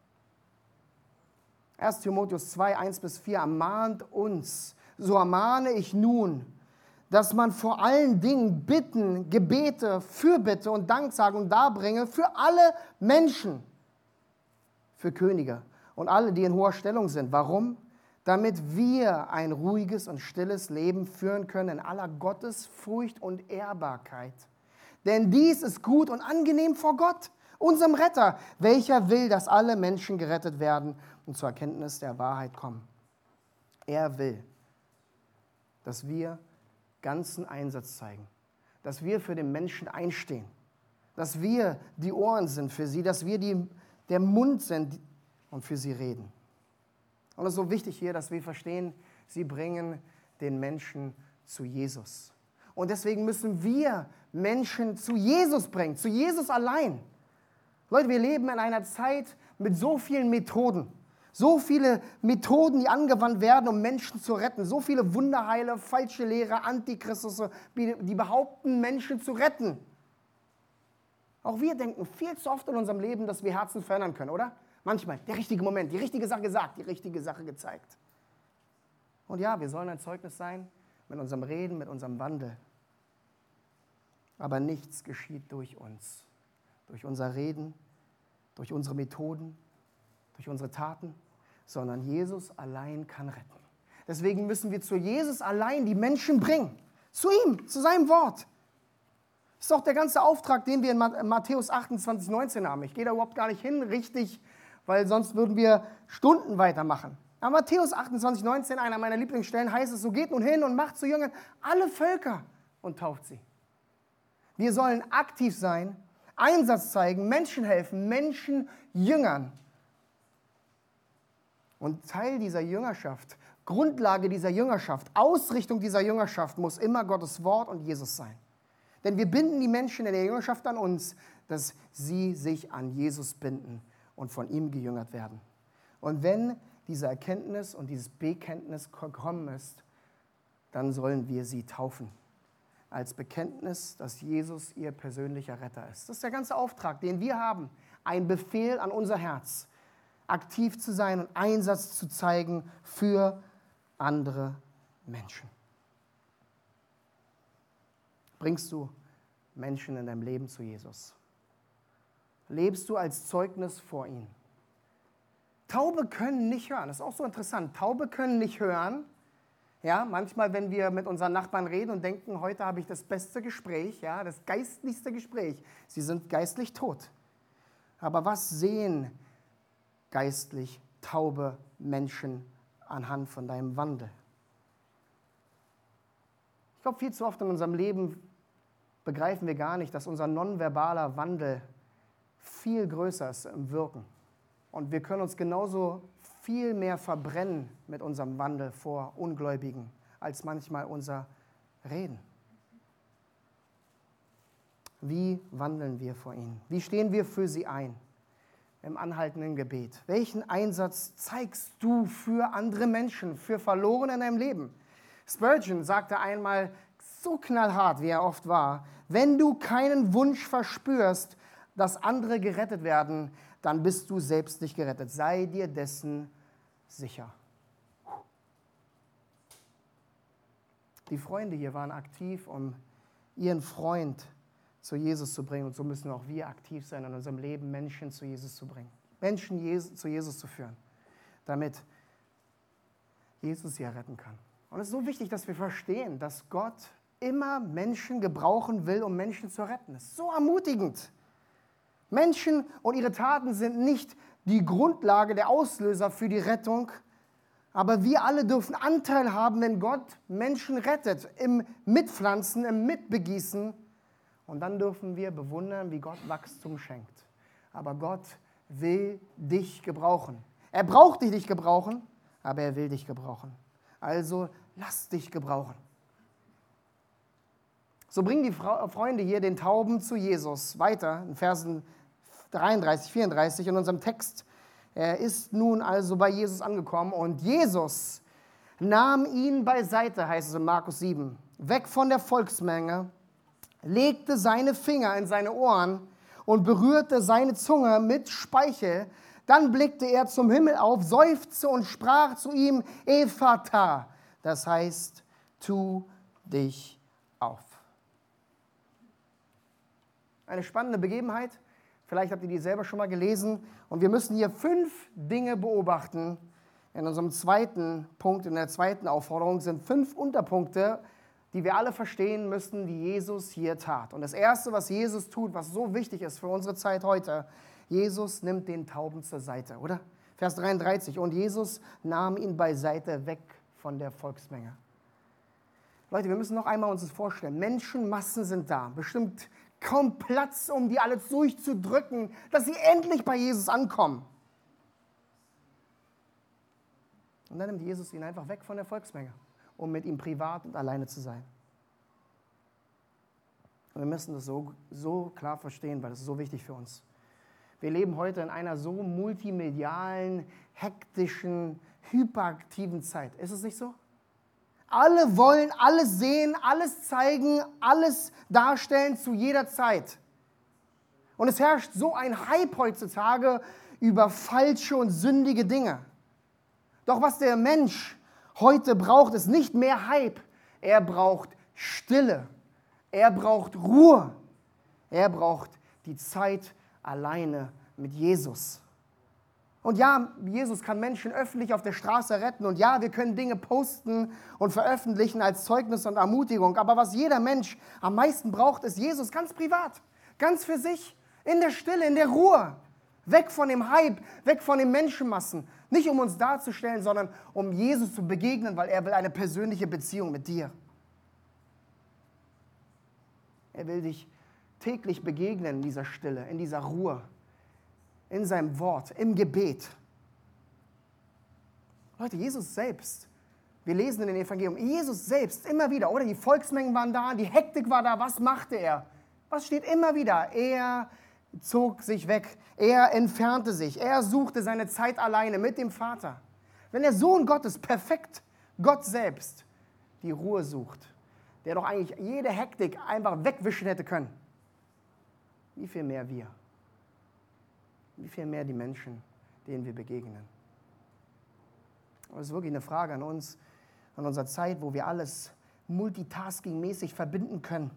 1. Timotheus 2, 1-4 ermahnt uns: So ermahne ich nun, dass man vor allen Dingen Bitten, Gebete, Fürbitte und Danksagung darbringe für alle Menschen, für Könige und alle, die in hoher Stellung sind. Warum? Damit wir ein ruhiges und stilles Leben führen können in aller Gottesfurcht und Ehrbarkeit. Denn dies ist gut und angenehm vor Gott, unserem Retter, welcher will, dass alle Menschen gerettet werden und zur Erkenntnis der Wahrheit kommen. Er will, dass wir ganzen Einsatz zeigen, dass wir für den Menschen einstehen, dass wir die Ohren sind für sie, dass wir der Mund sind und für sie reden. Und es ist so wichtig hier, dass wir verstehen, sie bringen den Menschen zu Jesus. Und deswegen müssen wir Menschen zu Jesus bringen, zu Jesus allein. Leute, wir leben in einer Zeit mit so vielen Methoden. So viele Methoden, die angewandt werden, um Menschen zu retten. So viele Wunderheile, falsche Lehrer, Antichristus, die behaupten, Menschen zu retten. Auch wir denken viel zu oft in unserem Leben, dass wir Herzen verändern können, oder? Manchmal der richtige Moment, die richtige Sache gesagt, die richtige Sache gezeigt. Und ja, wir sollen ein Zeugnis sein mit unserem Reden, mit unserem Wandel. Aber nichts geschieht durch uns, durch unser Reden, durch unsere Methoden, durch unsere Taten, sondern Jesus allein kann retten. Deswegen müssen wir zu Jesus allein die Menschen bringen, zu ihm, zu seinem Wort. Das ist auch der ganze Auftrag, den wir in Matthäus 28, 19 haben. Ich gehe da überhaupt gar nicht hin, richtig, weil sonst würden wir Stunden weitermachen. Aber Matthäus 28, 19, einer meiner Lieblingsstellen, heißt es: So geht nun hin und macht zu Jüngern alle Völker und tauft sie. Wir sollen aktiv sein, Einsatz zeigen, Menschen helfen, Menschen jüngern. Und Teil dieser Jüngerschaft, Grundlage dieser Jüngerschaft, Ausrichtung dieser Jüngerschaft muss immer Gottes Wort und Jesus sein. Denn wir binden die Menschen in der Jüngerschaft an uns, dass sie sich an Jesus binden und von ihm gejüngert werden. Und wenn diese Erkenntnis und dieses Bekenntnis gekommen ist, dann sollen wir sie taufen. Als Bekenntnis, dass Jesus ihr persönlicher Retter ist. Das ist der ganze Auftrag, den wir haben. Ein Befehl an unser Herz, aktiv zu sein und Einsatz zu zeigen für andere Menschen. Bringst du Menschen in deinem Leben zu Jesus? Lebst du als Zeugnis vor ihm? Taube können nicht hören. Das ist auch so interessant. Taube können nicht hören. Ja, manchmal, wenn wir mit unseren Nachbarn reden und denken, heute habe ich das beste Gespräch, ja, das geistlichste Gespräch. Sie sind geistlich tot. Aber was sehen geistlich taube Menschen anhand von deinem Wandel? Ich glaube, viel zu oft in unserem Leben begreifen wir gar nicht, dass unser nonverbaler Wandel viel größer ist im Wirken. Und wir können uns genauso viel mehr verbrennen mit unserem Wandel vor Ungläubigen, als manchmal unser Reden. Wie wandeln wir vor ihnen? Wie stehen wir für sie ein im anhaltenden Gebet? Welchen Einsatz zeigst du für andere Menschen, für Verlorene in deinem Leben? Spurgeon sagte einmal so knallhart, wie er oft war, wenn du keinen Wunsch verspürst, dass andere gerettet werden, dann bist du selbst nicht gerettet. Sei dir dessen sicher. Die Freunde hier waren aktiv, um ihren Freund zu Jesus zu bringen. Und so müssen auch wir aktiv sein in unserem Leben, Menschen zu Jesus zu bringen. Menschen zu Jesus zu führen, damit Jesus sie retten kann. Und es ist so wichtig, dass wir verstehen, dass Gott immer Menschen gebrauchen will, um Menschen zu retten. Das ist so ermutigend. Menschen und ihre Taten sind nicht die Grundlage, der Auslöser für die Rettung, aber wir alle dürfen Anteil haben, wenn Gott Menschen rettet, im Mitpflanzen, im Mitbegießen. Und dann dürfen wir bewundern, wie Gott Wachstum schenkt. Aber Gott will dich gebrauchen. Er braucht dich nicht gebrauchen, aber er will dich gebrauchen. Also lass dich gebrauchen. So bringen die Freunde hier den Tauben zu Jesus. Weiter in Versen 33, 34 in unserem Text. Er ist nun also bei Jesus angekommen und Jesus nahm ihn beiseite, heißt es in Markus 7, weg von der Volksmenge, legte seine Finger in seine Ohren und berührte seine Zunge mit Speichel. Dann blickte er zum Himmel auf, seufzte und sprach zu ihm, Ephata, das heißt, tu dich auf. Eine spannende Begebenheit. Vielleicht habt ihr die selber schon mal gelesen. Und wir müssen hier 5 Dinge beobachten. In unserem zweiten Punkt, in der zweiten Aufforderung sind 5 Unterpunkte, die wir alle verstehen müssen, die Jesus hier tat. Und das Erste, was Jesus tut, was so wichtig ist für unsere Zeit heute, Jesus nimmt den Tauben zur Seite, oder? Vers 33. Und Jesus nahm ihn beiseite weg von der Volksmenge. Leute, wir müssen noch einmal uns das vorstellen. Menschenmassen sind da. Bestimmt kaum Platz, um die alle durchzudrücken, dass sie endlich bei Jesus ankommen. Und dann nimmt Jesus ihn einfach weg von der Volksmenge, um mit ihm privat und alleine zu sein. Und wir müssen das so klar verstehen, weil das ist so wichtig für uns. Wir leben heute in einer so multimedialen, hektischen, hyperaktiven Zeit. Ist es nicht so? Alle wollen alles sehen, alles zeigen, alles darstellen zu jeder Zeit. Und es herrscht so ein Hype heutzutage über falsche und sündige Dinge. Doch was der Mensch heute braucht, ist nicht mehr Hype. Er braucht Stille. Er braucht Ruhe. Er braucht die Zeit alleine mit Jesus. Und ja, Jesus kann Menschen öffentlich auf der Straße retten. Und ja, wir können Dinge posten und veröffentlichen als Zeugnis und Ermutigung. Aber was jeder Mensch am meisten braucht, ist Jesus ganz privat, ganz für sich, in der Stille, in der Ruhe. Weg von dem Hype, weg von den Menschenmassen. Nicht um uns darzustellen, sondern um Jesus zu begegnen, weil er will eine persönliche Beziehung mit dir. Er will dich täglich begegnen in dieser Stille, in dieser Ruhe, in seinem Wort, im Gebet. Leute, Jesus selbst, wir lesen in den Evangelium, Jesus selbst immer wieder, oder? Die Volksmengen waren da, die Hektik war da, was machte er? Was steht immer wieder? Er zog sich weg, er entfernte sich, er suchte seine Zeit alleine mit dem Vater. Wenn der Sohn Gottes, perfekt, Gott selbst, die Ruhe sucht, der doch eigentlich jede Hektik einfach wegwischen hätte können, wie viel mehr wir? Wie viel mehr die Menschen, denen wir begegnen? Das ist wirklich eine Frage an uns, an unserer Zeit, wo wir alles multitaskingmäßig verbinden können.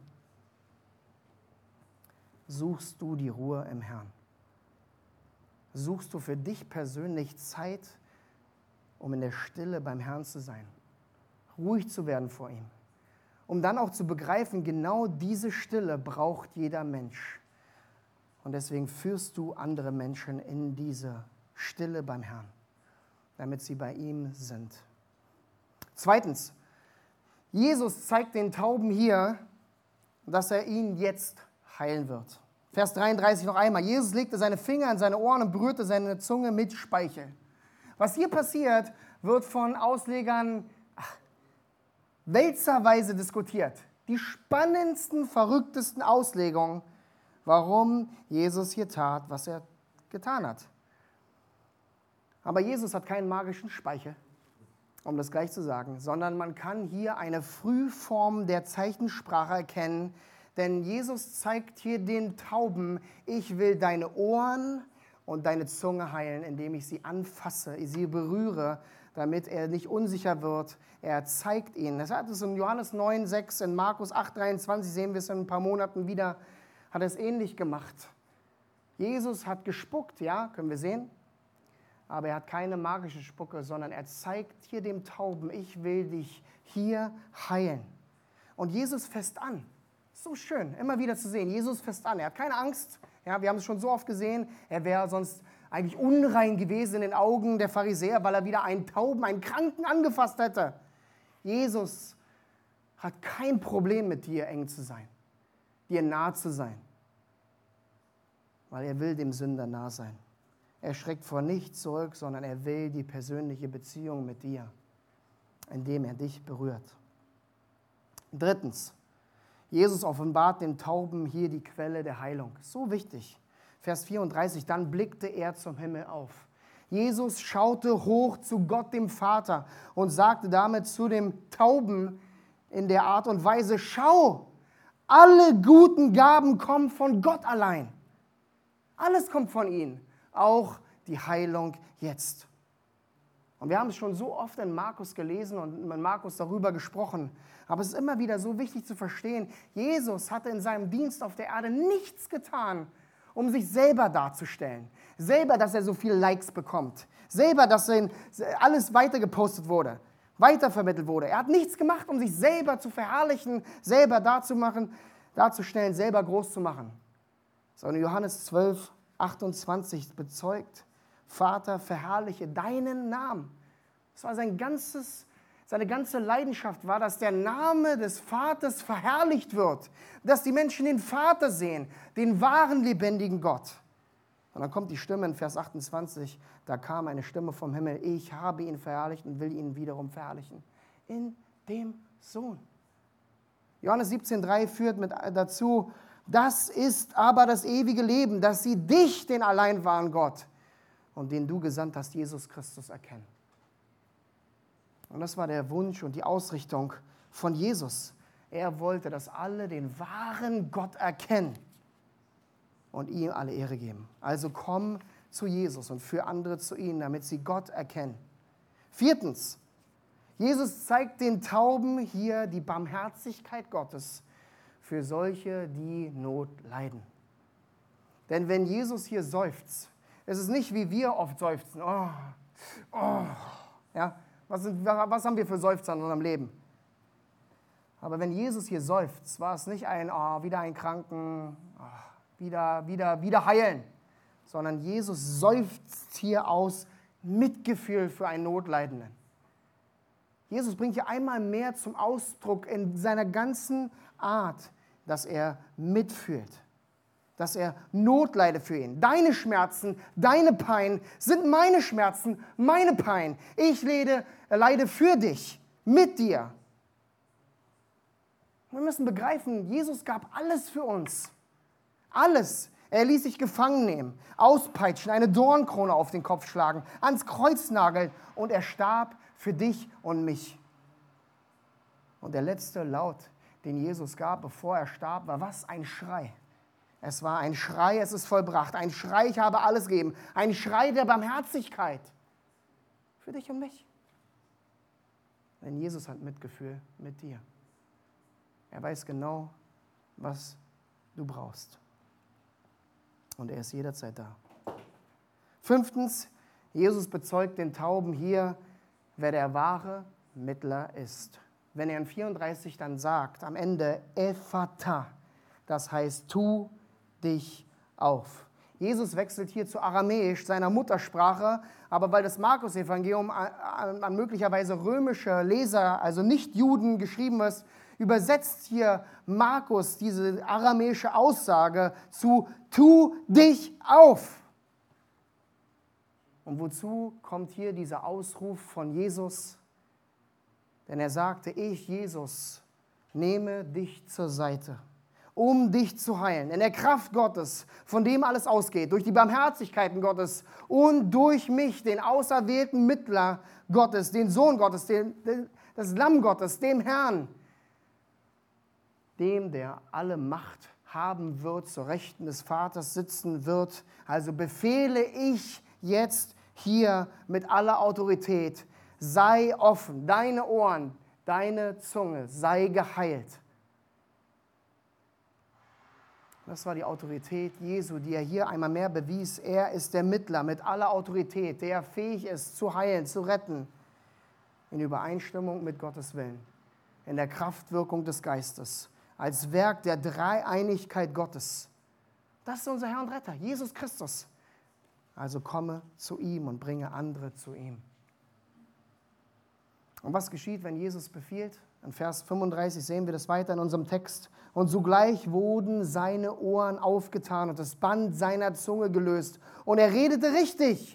Suchst du die Ruhe im Herrn? Suchst du für dich persönlich Zeit, um in der Stille beim Herrn zu sein, ruhig zu werden vor ihm, um dann auch zu begreifen, genau diese Stille braucht jeder Mensch. Und deswegen führst du andere Menschen in diese Stille beim Herrn, damit sie bei ihm sind. Zweitens, Jesus zeigt den Tauben hier, dass er ihn jetzt heilen wird. Vers 33 noch einmal. Jesus legte seine Finger an seine Ohren und berührte seine Zunge mit Speichel. Was hier passiert, wird von Auslegern wälzerweise diskutiert. Die spannendsten, verrücktesten Auslegungen, warum Jesus hier tat, was er getan hat. Aber Jesus hat keinen magischen Speichel, um das gleich zu sagen, sondern man kann hier eine Frühform der Zeichensprache erkennen, denn Jesus zeigt hier den Tauben, ich will deine Ohren und deine Zunge heilen, indem ich sie anfasse, sie berühre, damit er nicht unsicher wird. Er zeigt ihnen. Das hat es in Johannes 9,6, in Markus 8,23, sehen wir es in ein paar Monaten wieder, hat er es ähnlich gemacht. Jesus hat gespuckt, ja, können wir sehen, aber er hat keine magische Spucke, sondern er zeigt hier dem Tauben, ich will dich hier heilen. Und Jesus fässt an. So schön, immer wieder zu sehen. Jesus fässt an. Er hat keine Angst. Ja, wir haben es schon so oft gesehen. Er wäre sonst eigentlich unrein gewesen in den Augen der Pharisäer, weil er wieder einen Tauben, einen Kranken angefasst hätte. Jesus hat kein Problem mit dir eng zu sein, dir nah zu sein, weil er will dem Sünder nah sein. Er schreckt vor nichts zurück, sondern er will die persönliche Beziehung mit dir, indem er dich berührt. Drittens, Jesus offenbart den Tauben hier die Quelle der Heilung. So wichtig. Vers 34, dann blickte er zum Himmel auf. Jesus schaute hoch zu Gott, dem Vater, und sagte damit zu dem Tauben in der Art und Weise, schau, alle guten Gaben kommen von Gott allein. Alles kommt von ihm, auch die Heilung jetzt. Und wir haben es schon so oft in Markus gelesen und mit Markus darüber gesprochen. Aber es ist immer wieder so wichtig zu verstehen, Jesus hatte in seinem Dienst auf der Erde nichts getan, um sich selber darzustellen. Selber, dass er so viele Likes bekommt. Selber, dass alles weitergepostet wurde, weitervermittelt wurde. Er hat nichts gemacht, um sich selber zu verherrlichen, selber darzustellen, selber groß zu machen. Sondern Johannes 12, 28 bezeugt, Vater, verherrliche deinen Namen. Das war seine ganze Leidenschaft war, dass der Name des Vaters verherrlicht wird, dass die Menschen den Vater sehen, den wahren, lebendigen Gott. Und dann kommt die Stimme in Vers 28, da kam eine Stimme vom Himmel, ich habe ihn verherrlicht und will ihn wiederum verherrlichen. In dem Sohn. Johannes 17,3 führt dazu, das ist aber das ewige Leben, dass sie dich, den allein wahren Gott, und den du gesandt hast, Jesus Christus, erkennen. Und das war der Wunsch und die Ausrichtung von Jesus. Er wollte, dass alle den wahren Gott erkennen und ihm alle Ehre geben. Also komm zu Jesus und führ andere zu ihm, damit sie Gott erkennen. Viertens, Jesus zeigt den Tauben hier die Barmherzigkeit Gottes für solche, die Not leiden. Denn wenn Jesus hier seufzt, es ist nicht, wie wir oft seufzen. Ja, was haben wir für Seufzer in unserem Leben? Aber wenn Jesus hier seufzt, war es nicht wieder ein Kranken, wieder heilen, sondern Jesus seufzt hier aus Mitgefühl für einen Notleidenden. Jesus bringt hier einmal mehr zum Ausdruck in seiner ganzen Art, dass er mitfühlt, dass er Not leide für ihn. Deine Schmerzen, deine Pein sind meine Schmerzen, meine Pein. Ich leide für dich, mit dir. Wir müssen begreifen, Jesus gab alles für uns. Alles. Er ließ sich gefangen nehmen, auspeitschen, eine Dornkrone auf den Kopf schlagen, ans Kreuz nageln und er starb für dich und mich. Und der letzte Laut, den Jesus gab, bevor er starb, war was? Ein Schrei. Es war ein Schrei, es ist vollbracht. Ein Schrei, ich habe alles gegeben. Ein Schrei der Barmherzigkeit für dich und mich. Denn Jesus hat Mitgefühl mit dir. Er weiß genau, was du brauchst. Und er ist jederzeit da. 5. Jesus bezeugt den Tauben hier, wer der wahre Mittler ist. Wenn er in 34 dann sagt, am Ende, Ephata, das heißt, tu dich auf. Jesus wechselt hier zu Aramäisch, seiner Muttersprache, aber weil das Markus-Evangelium an möglicherweise römische Leser, also nicht Juden, geschrieben ist, übersetzt hier Markus diese aramäische Aussage zu tu dich auf. Und wozu kommt hier dieser Ausruf von Jesus? Denn er sagte, ich, Jesus, nehme dich zur Seite, um dich zu heilen. In der Kraft Gottes, von dem alles ausgeht, durch die Barmherzigkeiten Gottes und durch mich, den auserwählten Mittler Gottes, den Sohn Gottes, das Lamm Gottes, dem Herrn, dem, der alle Macht haben wird, zur Rechten des Vaters sitzen wird. Also befehle ich jetzt hier mit aller Autorität, sei offen, deine Ohren, deine Zunge, sei geheilt. Das war die Autorität Jesu, die er hier einmal mehr bewies. Er ist der Mittler mit aller Autorität, der fähig ist, zu heilen, zu retten, in Übereinstimmung mit Gottes Willen, in der Kraftwirkung des Geistes, als Werk der Dreieinigkeit Gottes. Das ist unser Herr und Retter, Jesus Christus. Also komme zu ihm und bringe andere zu ihm. Und was geschieht, wenn Jesus befiehlt? In Vers 35 sehen wir das weiter in unserem Text. Und sogleich wurden seine Ohren aufgetan und das Band seiner Zunge gelöst. Und er redete richtig.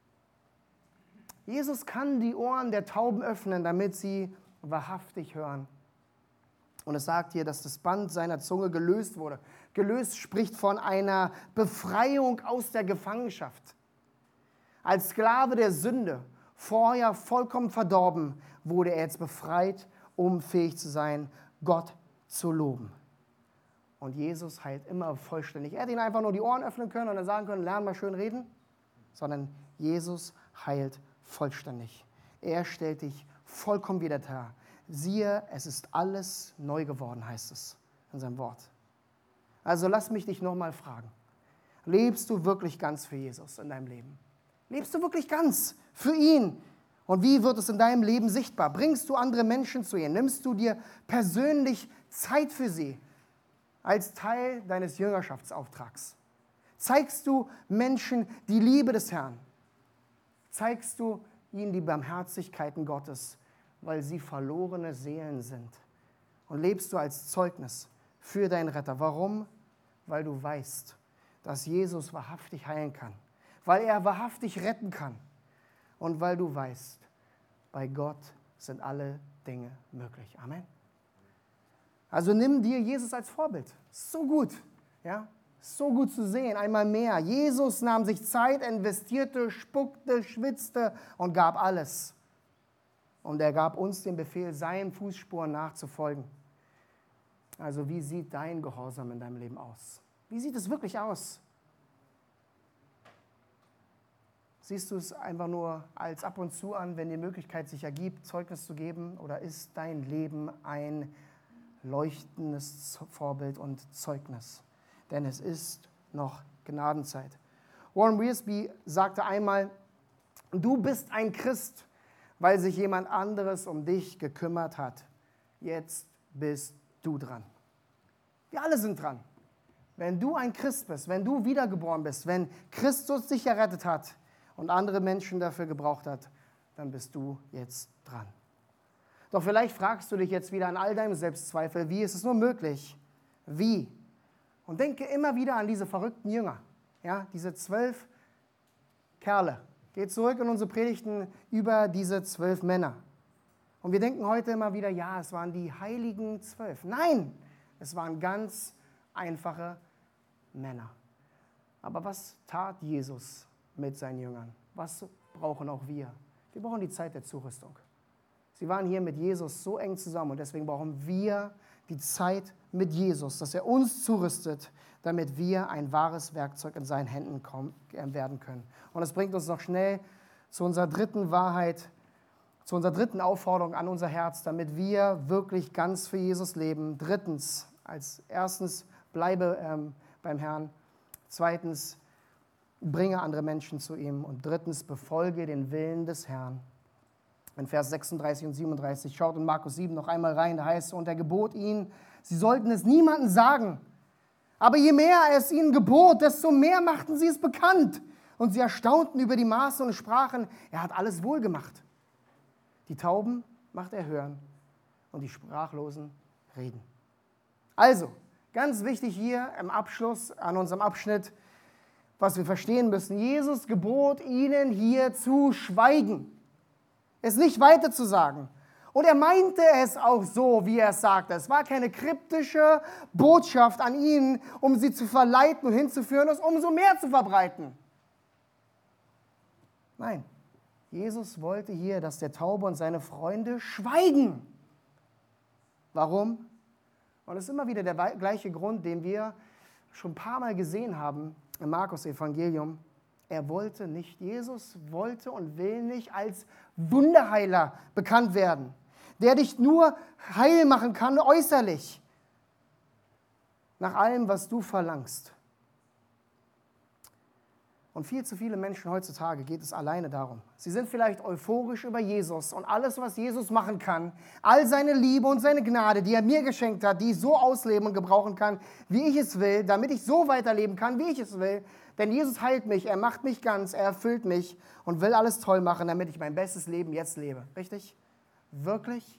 Jesus kann die Ohren der Tauben öffnen, damit sie wahrhaftig hören. Und es sagt hier, dass das Band seiner Zunge gelöst wurde. Gelöst spricht von einer Befreiung aus der Gefangenschaft. Als Sklave der Sünde, vorher vollkommen verdorben, wurde er jetzt befreit, um fähig zu sein, Gott zu loben. Und Jesus heilt immer vollständig. Er hätte ihn einfach nur die Ohren öffnen können und dann sagen können, lern mal schön reden. Sondern Jesus heilt vollständig. Er stellt dich vollkommen wieder dar. Siehe, es ist alles neu geworden, heißt es in seinem Wort. Also lass mich dich nochmal fragen. Lebst du wirklich ganz für Jesus in deinem Leben? Lebst du wirklich ganz für ihn? Und wie wird es in deinem Leben sichtbar? Bringst du andere Menschen zu ihm? Nimmst du dir persönlich Zeit für sie als Teil deines Jüngerschaftsauftrags? Zeigst du Menschen die Liebe des Herrn? Zeigst du ihnen die Barmherzigkeiten Gottes, weil sie verlorene Seelen sind? Und lebst du als Zeugnis für deinen Retter? Warum? Weil du weißt, dass Jesus wahrhaftig heilen kann, weil er wahrhaftig retten kann und weil du weißt, bei Gott sind alle Dinge möglich. Amen. Also nimm dir Jesus als Vorbild. So gut, ja? So gut zu sehen, einmal mehr. Jesus nahm sich Zeit, investierte, spuckte, schwitzte und gab alles. Und er gab uns den Befehl, seinen Fußspuren nachzufolgen. Also wie sieht dein Gehorsam in deinem Leben aus? Wie sieht es wirklich aus? Siehst du es einfach nur als ab und zu an, wenn die Möglichkeit sich ergibt, Zeugnis zu geben? Oder ist dein Leben ein leuchtendes Vorbild und Zeugnis? Denn es ist noch Gnadenzeit. Warren Wiersbe sagte einmal, du bist ein Christ, weil sich jemand anderes um dich gekümmert hat. Jetzt bist du dran. Wir alle sind dran. Wenn du ein Christ bist, wenn du wiedergeboren bist, wenn Christus dich errettet hat und andere Menschen dafür gebraucht hat, dann bist du jetzt dran. Doch vielleicht fragst du dich jetzt wieder an all deinem Selbstzweifel, wie ist es nur möglich? Wie Und denke immer wieder an diese verrückten Jünger, ja, diese 12 Kerle. Geht zurück in unsere Predigten über diese 12 Männer. Und wir denken heute immer wieder, ja, es waren die heiligen 12. Nein, es waren ganz einfache Männer. Aber was tat Jesus mit seinen Jüngern? Was brauchen auch wir? Wir brauchen die Zeit der Zurüstung. Sie waren hier mit Jesus so eng zusammen und deswegen brauchen wir die Zeit mit Jesus, dass er uns zurüstet, damit wir ein wahres Werkzeug in seinen Händen werden können. Und das bringt uns noch schnell zu unserer dritten Wahrheit, zu unserer dritten Aufforderung an unser Herz, damit wir wirklich ganz für Jesus leben. Drittens, als erstens, bleibe beim Herrn. Zweitens, bringe andere Menschen zu ihm. Und drittens, befolge den Willen des Herrn. In Vers 36 und 37, schaut in Markus 7 noch einmal rein, da heißt es, und er gebot ihnen, sie sollten es niemandem sagen. Aber je mehr er es ihnen gebot, desto mehr machten sie es bekannt. Und sie erstaunten über die Maße und sprachen, er hat alles wohl gemacht. Die Tauben macht er hören und die Sprachlosen reden. Also, ganz wichtig hier im Abschluss an unserem Abschnitt, was wir verstehen müssen. Jesus gebot ihnen hier zu schweigen, es nicht weiter zu sagen. Und er meinte es auch so, wie er es sagte. Es war keine kryptische Botschaft an ihnen, um sie zu verleiten und hinzuführen, es umso mehr zu verbreiten. Nein, Jesus wollte hier, dass der Taube und seine Freunde schweigen. Warum? Und es ist immer wieder der gleiche Grund, den wir schon ein paar Mal gesehen haben im Markus-Evangelium. Er wollte nicht, Jesus wollte und will nicht als Wunderheiler bekannt werden, der dich nur heil machen kann äußerlich, nach allem, was du verlangst. Und viel zu viele Menschen heutzutage geht es alleine darum. Sie sind vielleicht euphorisch über Jesus und alles, was Jesus machen kann, all seine Liebe und seine Gnade, die er mir geschenkt hat, die ich so ausleben und gebrauchen kann, wie ich es will, damit ich so weiterleben kann, wie ich es will. Denn Jesus heilt mich, er macht mich ganz, er erfüllt mich und will alles toll machen, damit ich mein bestes Leben jetzt lebe. Richtig? Wirklich?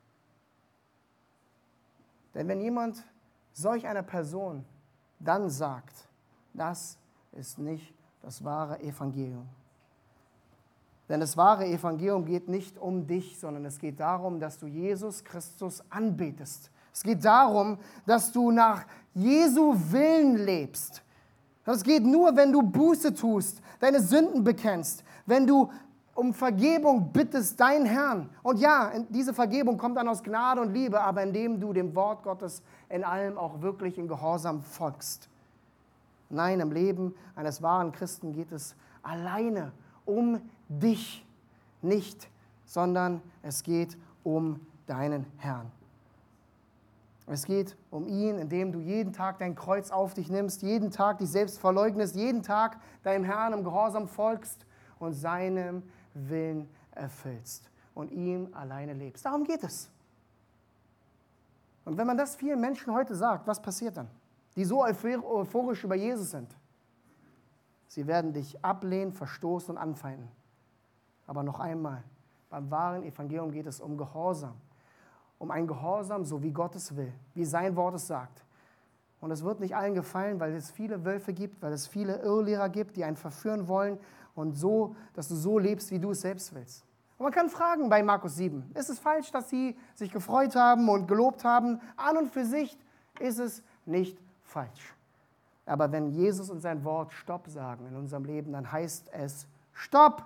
Denn wenn jemand solch einer Person dann sagt, das ist nicht das wahre Evangelium. Denn das wahre Evangelium geht nicht um dich, sondern es geht darum, dass du Jesus Christus anbetest. Es geht darum, dass du nach Jesu Willen lebst. Das geht nur, wenn du Buße tust, deine Sünden bekennst, wenn du um Vergebung bittest, deinen Herrn. Und ja, diese Vergebung kommt dann aus Gnade und Liebe, aber indem du dem Wort Gottes in allem auch wirklich in Gehorsam folgst. Nein, im Leben eines wahren Christen geht es alleine um dich nicht, sondern es geht um deinen Herrn. Es geht um ihn, indem du jeden Tag dein Kreuz auf dich nimmst, jeden Tag dich selbst verleugnest, jeden Tag deinem Herrn im Gehorsam folgst und seinem Willen erfüllst und ihm alleine lebst. Darum geht es. Und wenn man das vielen Menschen heute sagt, was passiert dann? Die so euphorisch über Jesus sind. Sie werden dich ablehnen, verstoßen und anfeinden. Aber noch einmal, beim wahren Evangelium geht es um Gehorsam. Um ein Gehorsam, so wie Gott es will, wie sein Wort es sagt. Und es wird nicht allen gefallen, weil es viele Wölfe gibt, weil es viele Irrlehrer gibt, die einen verführen wollen und so, dass du so lebst, wie du es selbst willst. Und man kann fragen bei Markus 7, ist es falsch, dass sie sich gefreut haben und gelobt haben? An und für sich ist es nicht falsch. Aber wenn Jesus und sein Wort Stopp sagen in unserem Leben, dann heißt es Stopp.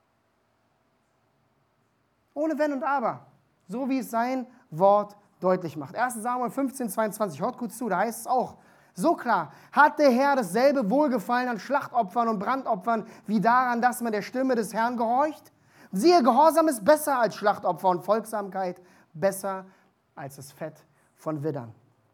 Ohne Wenn und Aber. So wie es sein Wort deutlich macht. 1. Samuel 15, 22, hört gut zu, da heißt es auch, so klar, hat der Herr dasselbe Wohlgefallen an Schlachtopfern und Brandopfern, wie daran, dass man der Stimme des Herrn gehorcht? Siehe, Gehorsam ist besser als Schlachtopfer und Folgsamkeit besser als das Fett von Widdern.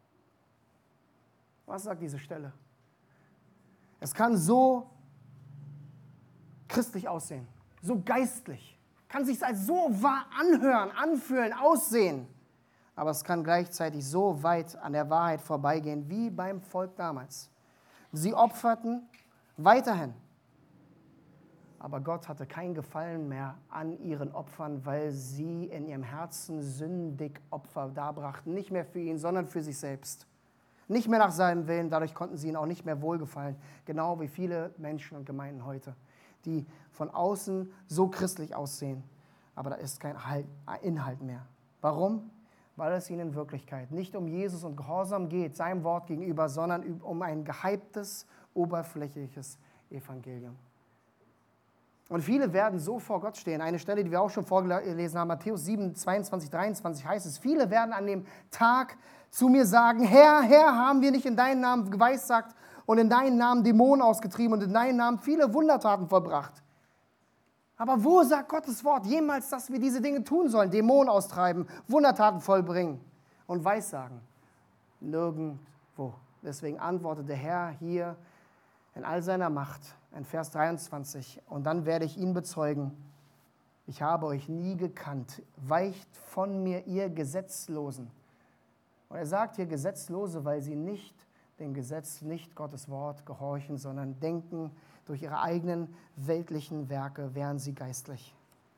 Was sagt diese Stelle? Es kann so christlich aussehen, so geistlich, kann sich als so wahr anhören, anfühlen, aussehen, aber es kann gleichzeitig so weit an der Wahrheit vorbeigehen, wie beim Volk damals. Sie opferten weiterhin, aber Gott hatte kein Gefallen mehr an ihren Opfern, weil sie in ihrem Herzen sündig Opfer darbrachten, nicht mehr für ihn, sondern für sich selbst. Nicht mehr nach seinem Willen, dadurch konnten sie ihm auch nicht mehr wohlgefallen. Genau wie viele Menschen und Gemeinden heute, die von außen so christlich aussehen, aber da ist kein Inhalt mehr. Warum? Weil es ihnen in Wirklichkeit nicht um Jesus und Gehorsam geht, seinem Wort gegenüber, sondern um ein gehyptes, oberflächliches Evangelium. Und viele werden so vor Gott stehen. Eine Stelle, die wir auch schon vorgelesen haben, Matthäus 7, 22, 23 heißt es, viele werden an dem Tag zu mir sagen, Herr, Herr, haben wir nicht in deinen Namen geweissagt und in deinen Namen Dämonen ausgetrieben und in deinen Namen viele Wundertaten vollbracht. Aber wo sagt Gottes Wort jemals, dass wir diese Dinge tun sollen? Dämonen austreiben, Wundertaten vollbringen und Weissagen? Nirgendwo. Deswegen antwortet der Herr hier in all seiner Macht, in Vers 23, und dann werde ich ihn bezeugen, ich habe euch nie gekannt, weicht von mir, ihr Gesetzlosen. Und er sagt hier Gesetzlose, weil sie nicht dem Gesetz, nicht Gottes Wort gehorchen, sondern denken, durch ihre eigenen weltlichen Werke wären sie geistlich.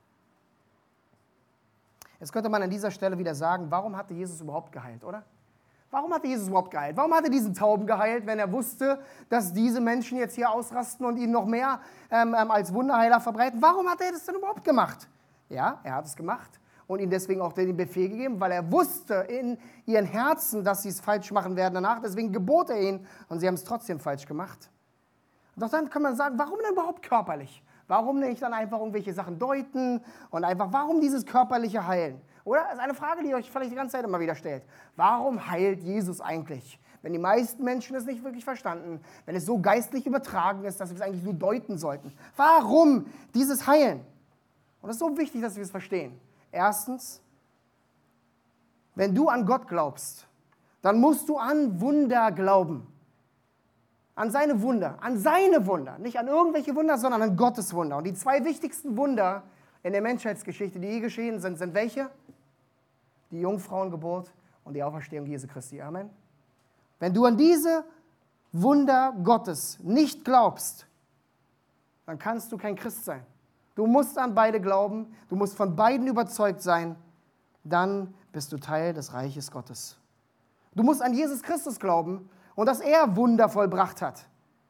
Jetzt könnte man an dieser Stelle wieder sagen, warum hatte Jesus überhaupt geheilt, oder? Warum hat Jesus überhaupt geheilt? Warum hat er diesen Tauben geheilt, wenn er wusste, dass diese Menschen jetzt hier ausrasten und ihn noch mehr als Wunderheiler verbreiten? Warum hat er das denn überhaupt gemacht? Ja, er hat es gemacht und ihnen deswegen auch den Befehl gegeben, weil er wusste in ihren Herzen, dass sie es falsch machen werden danach. Deswegen gebot er ihnen und sie haben es trotzdem falsch gemacht. Doch dann kann man sagen, warum denn überhaupt körperlich? Warum nicht dann einfach irgendwelche Sachen deuten und einfach, warum dieses körperliche Heilen? Oder? Das ist eine Frage, die ihr euch vielleicht die ganze Zeit immer wieder stellt. Warum heilt Jesus eigentlich? Wenn die meisten Menschen es nicht wirklich verstanden, wenn es so geistlich übertragen ist, dass wir es eigentlich nur deuten sollten. Warum dieses Heilen? Und es ist so wichtig, dass wir es verstehen. Erstens, wenn du an Gott glaubst, dann musst du an Wunder glauben. An seine Wunder, nicht an irgendwelche Wunder, sondern an Gottes Wunder. Und die zwei wichtigsten Wunder in der Menschheitsgeschichte, die je geschehen sind, sind welche? Die Jungfrauengeburt und die Auferstehung Jesu Christi. Amen. Wenn du an diese Wunder Gottes nicht glaubst, dann kannst du kein Christ sein. Du musst an beide glauben, du musst von beiden überzeugt sein, dann bist du Teil des Reiches Gottes. Du musst an Jesus Christus glauben und dass er Wunder vollbracht hat.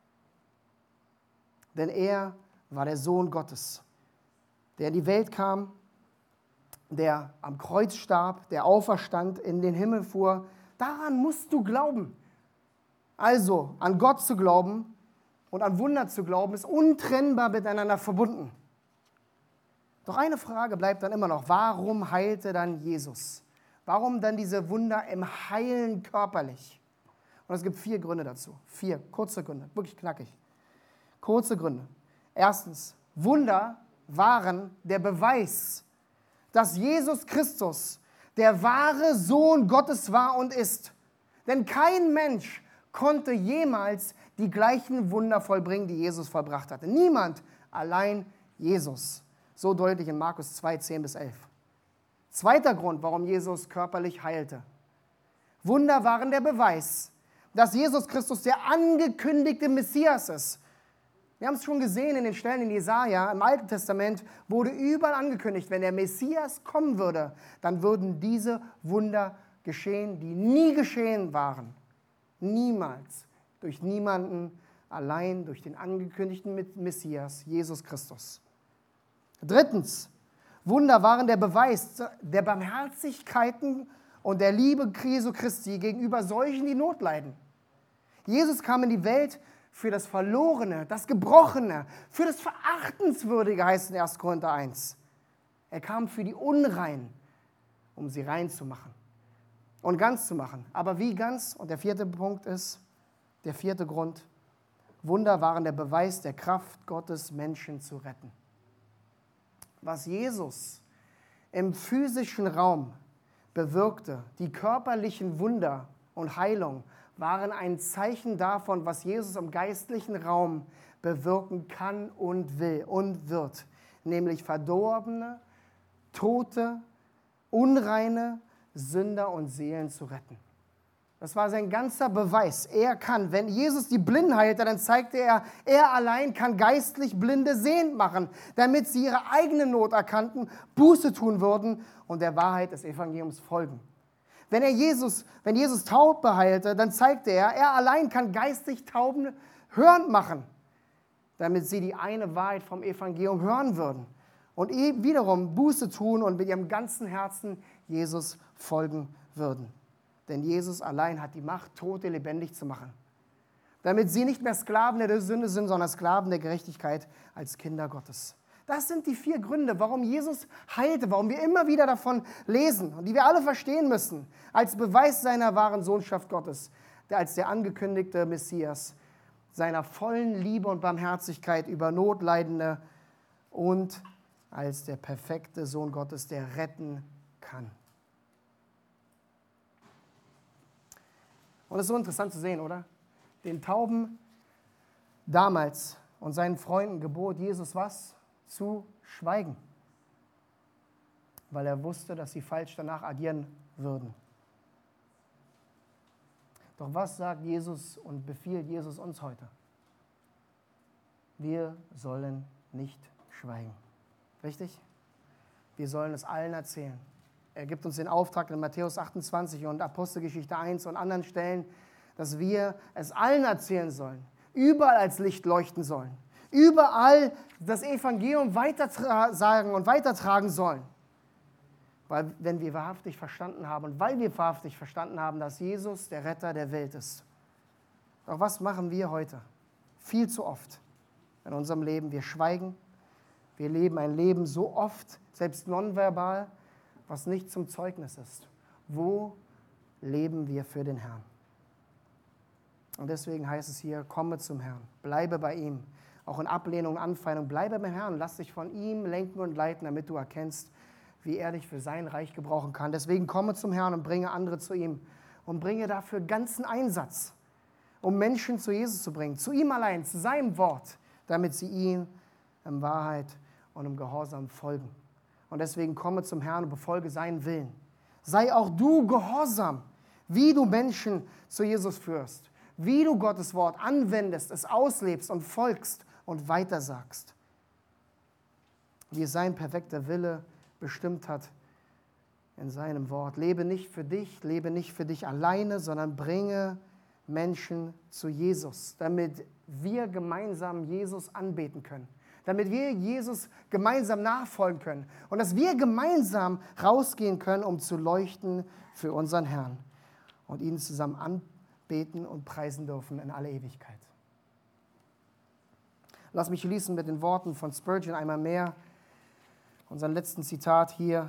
Denn er war der Sohn Gottes, der in die Welt kam, der am Kreuz starb, der auferstand, in den Himmel fuhr. Daran musst du glauben. Also, an Gott zu glauben und an Wunder zu glauben, ist untrennbar miteinander verbunden. Doch eine Frage bleibt dann immer noch, warum heilte dann Jesus? Warum dann diese Wunder im Heilen körperlich? Und es gibt 4 Gründe dazu. 4 kurze Gründe, wirklich knackig. Kurze Gründe. Erstens, Wunder waren der Beweis, dass Jesus Christus der wahre Sohn Gottes war und ist. Denn kein Mensch konnte jemals die gleichen Wunder vollbringen, die Jesus vollbracht hatte. Niemand, allein Jesus. So deutlich in Markus 2, 10-11. Zweiter Grund, warum Jesus körperlich heilte. Wunder waren der Beweis, dass Jesus Christus der angekündigte Messias ist. Wir haben es schon gesehen in den Stellen in Jesaja, im Alten Testament wurde überall angekündigt, wenn der Messias kommen würde, dann würden diese Wunder geschehen, die nie geschehen waren. Niemals. Durch niemanden, allein durch den angekündigten Messias, Jesus Christus. Drittens, Wunder waren der Beweis der Barmherzigkeiten und der Liebe Jesu Christi gegenüber solchen, die Not leiden. Jesus kam in die Welt für das Verlorene, das Gebrochene, für das Verachtenswürdige, heißt in 1. Korinther 1. Er kam für die Unreinen, um sie rein zu machen und ganz zu machen. Aber wie ganz? Und der 4. Punkt ist, der 4. Grund, Wunder waren der Beweis der Kraft Gottes, Menschen zu retten. Was Jesus im physischen Raum bewirkte, die körperlichen Wunder und Heilung, waren ein Zeichen davon, was Jesus im geistlichen Raum bewirken kann und will und wird. Nämlich Verdorbene, Tote, Unreine, Sünder und Seelen zu retten. Das war sein ganzer Beweis. Er kann, wenn Jesus die Blinden heilte, dann zeigte er allein kann geistlich Blinde sehend machen, damit sie ihre eigene Not erkannten, Buße tun würden und der Wahrheit des Evangeliums folgen. Wenn Jesus Taube heilte, dann zeigte er allein kann geistig Tauben hörend machen, damit sie die eine Wahrheit vom Evangelium hören würden und wiederum Buße tun und mit ihrem ganzen Herzen Jesus folgen würden. Denn Jesus allein hat die Macht, Tote lebendig zu machen, damit sie nicht mehr Sklaven der Sünde sind, sondern Sklaven der Gerechtigkeit als Kinder Gottes. Das sind die 4 Gründe, warum Jesus heilte, warum wir immer wieder davon lesen und die wir alle verstehen müssen, als Beweis seiner wahren Sohnschaft Gottes, als der angekündigte Messias, seiner vollen Liebe und Barmherzigkeit über Notleidende und als der perfekte Sohn Gottes, der retten kann. Und es ist so interessant zu sehen, oder? Den Tauben damals und seinen Freunden gebot Jesus was? Zu schweigen, weil er wusste, dass sie falsch danach agieren würden. Doch was sagt Jesus und befiehlt Jesus uns heute? Wir sollen nicht schweigen. Richtig? Wir sollen es allen erzählen. Er gibt uns den Auftrag in Matthäus 28 und Apostelgeschichte 1 und anderen Stellen, dass wir es allen erzählen sollen, überall als Licht leuchten sollen, überall das Evangelium weitersagen und weitertragen sollen. Weil wenn wir wahrhaftig verstanden haben und weil wir wahrhaftig verstanden haben, dass Jesus der Retter der Welt ist. Doch was machen wir heute? Viel zu oft in unserem Leben. Wir schweigen, wir leben ein Leben so oft, selbst nonverbal, was nicht zum Zeugnis ist. Wo leben wir für den Herrn? Und deswegen heißt es hier, komme zum Herrn, bleibe bei ihm. Auch in Ablehnung und Anfeindung, bleibe beim Herrn, lass dich von ihm lenken und leiten, damit du erkennst, wie er dich für sein Reich gebrauchen kann. Deswegen komme zum Herrn und bringe andere zu ihm und bringe dafür ganzen Einsatz, um Menschen zu Jesus zu bringen, zu ihm allein, zu seinem Wort, damit sie ihm in Wahrheit und im Gehorsam folgen. Und deswegen komme zum Herrn und befolge seinen Willen. Sei auch du gehorsam, wie du Menschen zu Jesus führst, wie du Gottes Wort anwendest, es auslebst und folgst und weitersagst. Wie es sein perfekter Wille bestimmt hat in seinem Wort. Lebe nicht für dich alleine, sondern bringe Menschen zu Jesus, damit wir gemeinsam Jesus anbeten können, damit wir Jesus gemeinsam nachfolgen können und dass wir gemeinsam rausgehen können, um zu leuchten für unseren Herrn und ihn zusammen anbeten und preisen dürfen in alle Ewigkeit. Lass mich schließen mit den Worten von Spurgeon einmal mehr. Unseren letzten Zitat hier,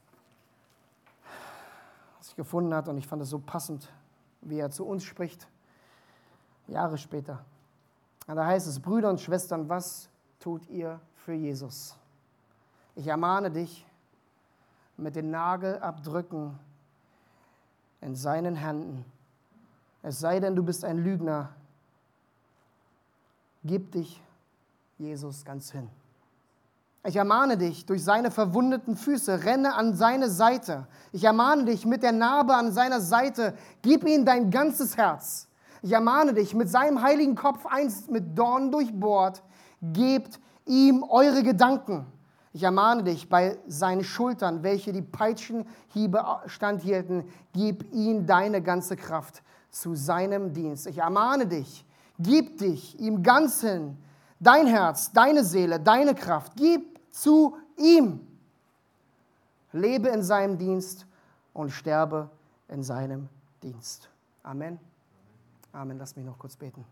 was ich gefunden habe, und ich fand es so passend, wie er zu uns spricht, Jahre später. Und da heißt es, Brüder und Schwestern, was tut ihr für Jesus? Ich ermahne dich, mit den Nagelabdrücken in seinen Händen, es sei denn, du bist ein Lügner, gib dich Jesus ganz hin. Ich ermahne dich, durch seine verwundeten Füße, renne an seine Seite. Ich ermahne dich, mit der Narbe an seiner Seite, gib ihm dein ganzes Herz. Ich ermahne dich, mit seinem heiligen Kopf einst mit Dornen durchbohrt, gebt ihm eure Gedanken. Ich ermahne dich, bei seinen Schultern, welche die Peitschenhiebe standhielten, gib ihm deine ganze Kraft zu seinem Dienst. Ich ermahne dich, gib dich ihm ganz hin, dein Herz, deine Seele, deine Kraft, gib zu ihm. Lebe in seinem Dienst und sterbe in seinem Dienst. Amen. Amen. Lass mich noch kurz beten.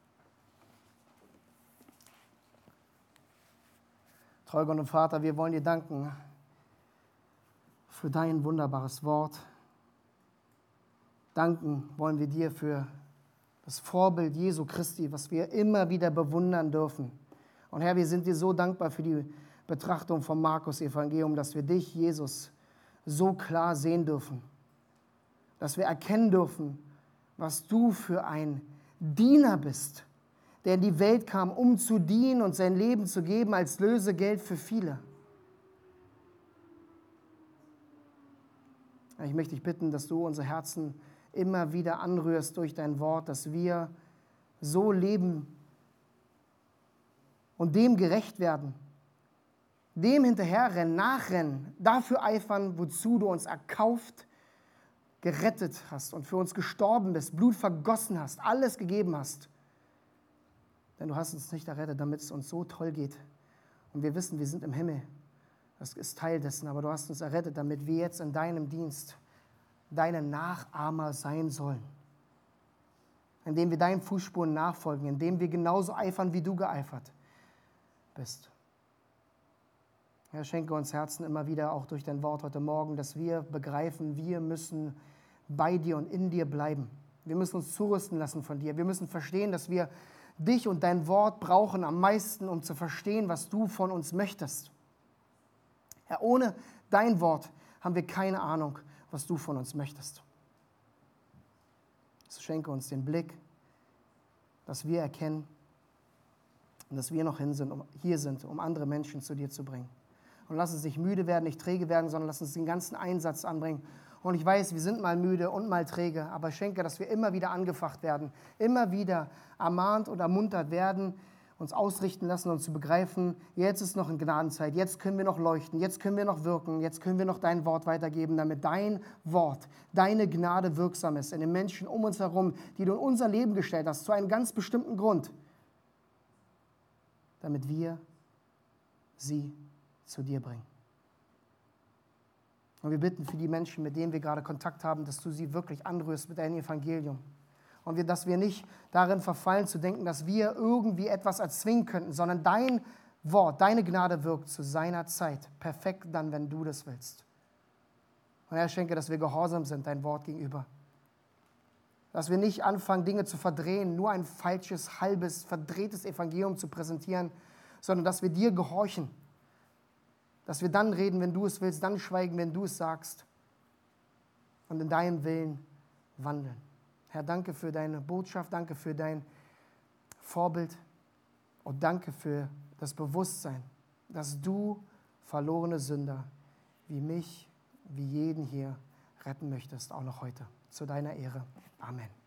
Treuer Gott und Vater, wir wollen dir danken für dein wunderbares Wort. Danken wollen wir dir für das Vorbild Jesu Christi, was wir immer wieder bewundern dürfen. Und Herr, wir sind dir so dankbar für die Betrachtung vom Markus-Evangelium, dass wir dich, Jesus, so klar sehen dürfen. Dass wir erkennen dürfen, was du für ein Diener bist, der in die Welt kam, um zu dienen und sein Leben zu geben als Lösegeld für viele. Ich möchte dich bitten, dass du unsere Herzen immer wieder anrührst durch dein Wort, dass wir so leben und dem gerecht werden, dem hinterherrennen, nachrennen, dafür eifern, wozu du uns erkauft, gerettet hast und für uns gestorben bist, Blut vergossen hast, alles gegeben hast. Denn du hast uns nicht errettet, damit es uns so toll geht. Und wir wissen, wir sind im Himmel. Das ist Teil dessen, aber du hast uns errettet, damit wir jetzt in deinem Dienst deine Nachahmer sein sollen. Indem wir deinen Fußspuren nachfolgen, indem wir genauso eifern, wie du geeifert bist. Herr, schenke uns Herzen immer wieder, auch durch dein Wort heute Morgen, dass wir begreifen, wir müssen bei dir und in dir bleiben. Wir müssen uns zurüsten lassen von dir. Wir müssen verstehen, dass wir dich und dein Wort brauchen am meisten, um zu verstehen, was du von uns möchtest. Herr, ohne dein Wort haben wir keine Ahnung, was du von uns möchtest. So schenke uns den Blick, dass wir erkennen und dass wir noch hier sind, um andere Menschen zu dir zu bringen. Und lass uns nicht müde werden, nicht träge werden, sondern lass uns den ganzen Einsatz anbringen. Und ich weiß, wir sind mal müde und mal träge, aber schenke, dass wir immer wieder angefacht werden, immer wieder ermahnt und ermuntert werden, uns ausrichten lassen und zu begreifen, jetzt ist noch eine Gnadenzeit, jetzt können wir noch leuchten, jetzt können wir noch wirken, jetzt können wir noch dein Wort weitergeben, damit dein Wort, deine Gnade wirksam ist in den Menschen um uns herum, die du in unser Leben gestellt hast, zu einem ganz bestimmten Grund, damit wir sie zu dir bringen. Und wir bitten für die Menschen, mit denen wir gerade Kontakt haben, dass du sie wirklich anrührst mit deinem Evangelium. Und dass wir nicht darin verfallen zu denken, dass wir irgendwie etwas erzwingen könnten, sondern dein Wort, deine Gnade wirkt zu seiner Zeit. Perfekt dann, wenn du das willst. Und Herr, schenke, dass wir gehorsam sind dein Wort gegenüber. Dass wir nicht anfangen, Dinge zu verdrehen, nur ein falsches, halbes, verdrehtes Evangelium zu präsentieren, sondern dass wir dir gehorchen. Dass wir dann reden, wenn du es willst, dann schweigen, wenn du es sagst. Und in deinem Willen wandeln. Herr, danke für deine Botschaft, danke für dein Vorbild und danke für das Bewusstsein, dass du verlorene Sünder wie mich, wie jeden hier retten möchtest, auch noch heute. Zu deiner Ehre. Amen.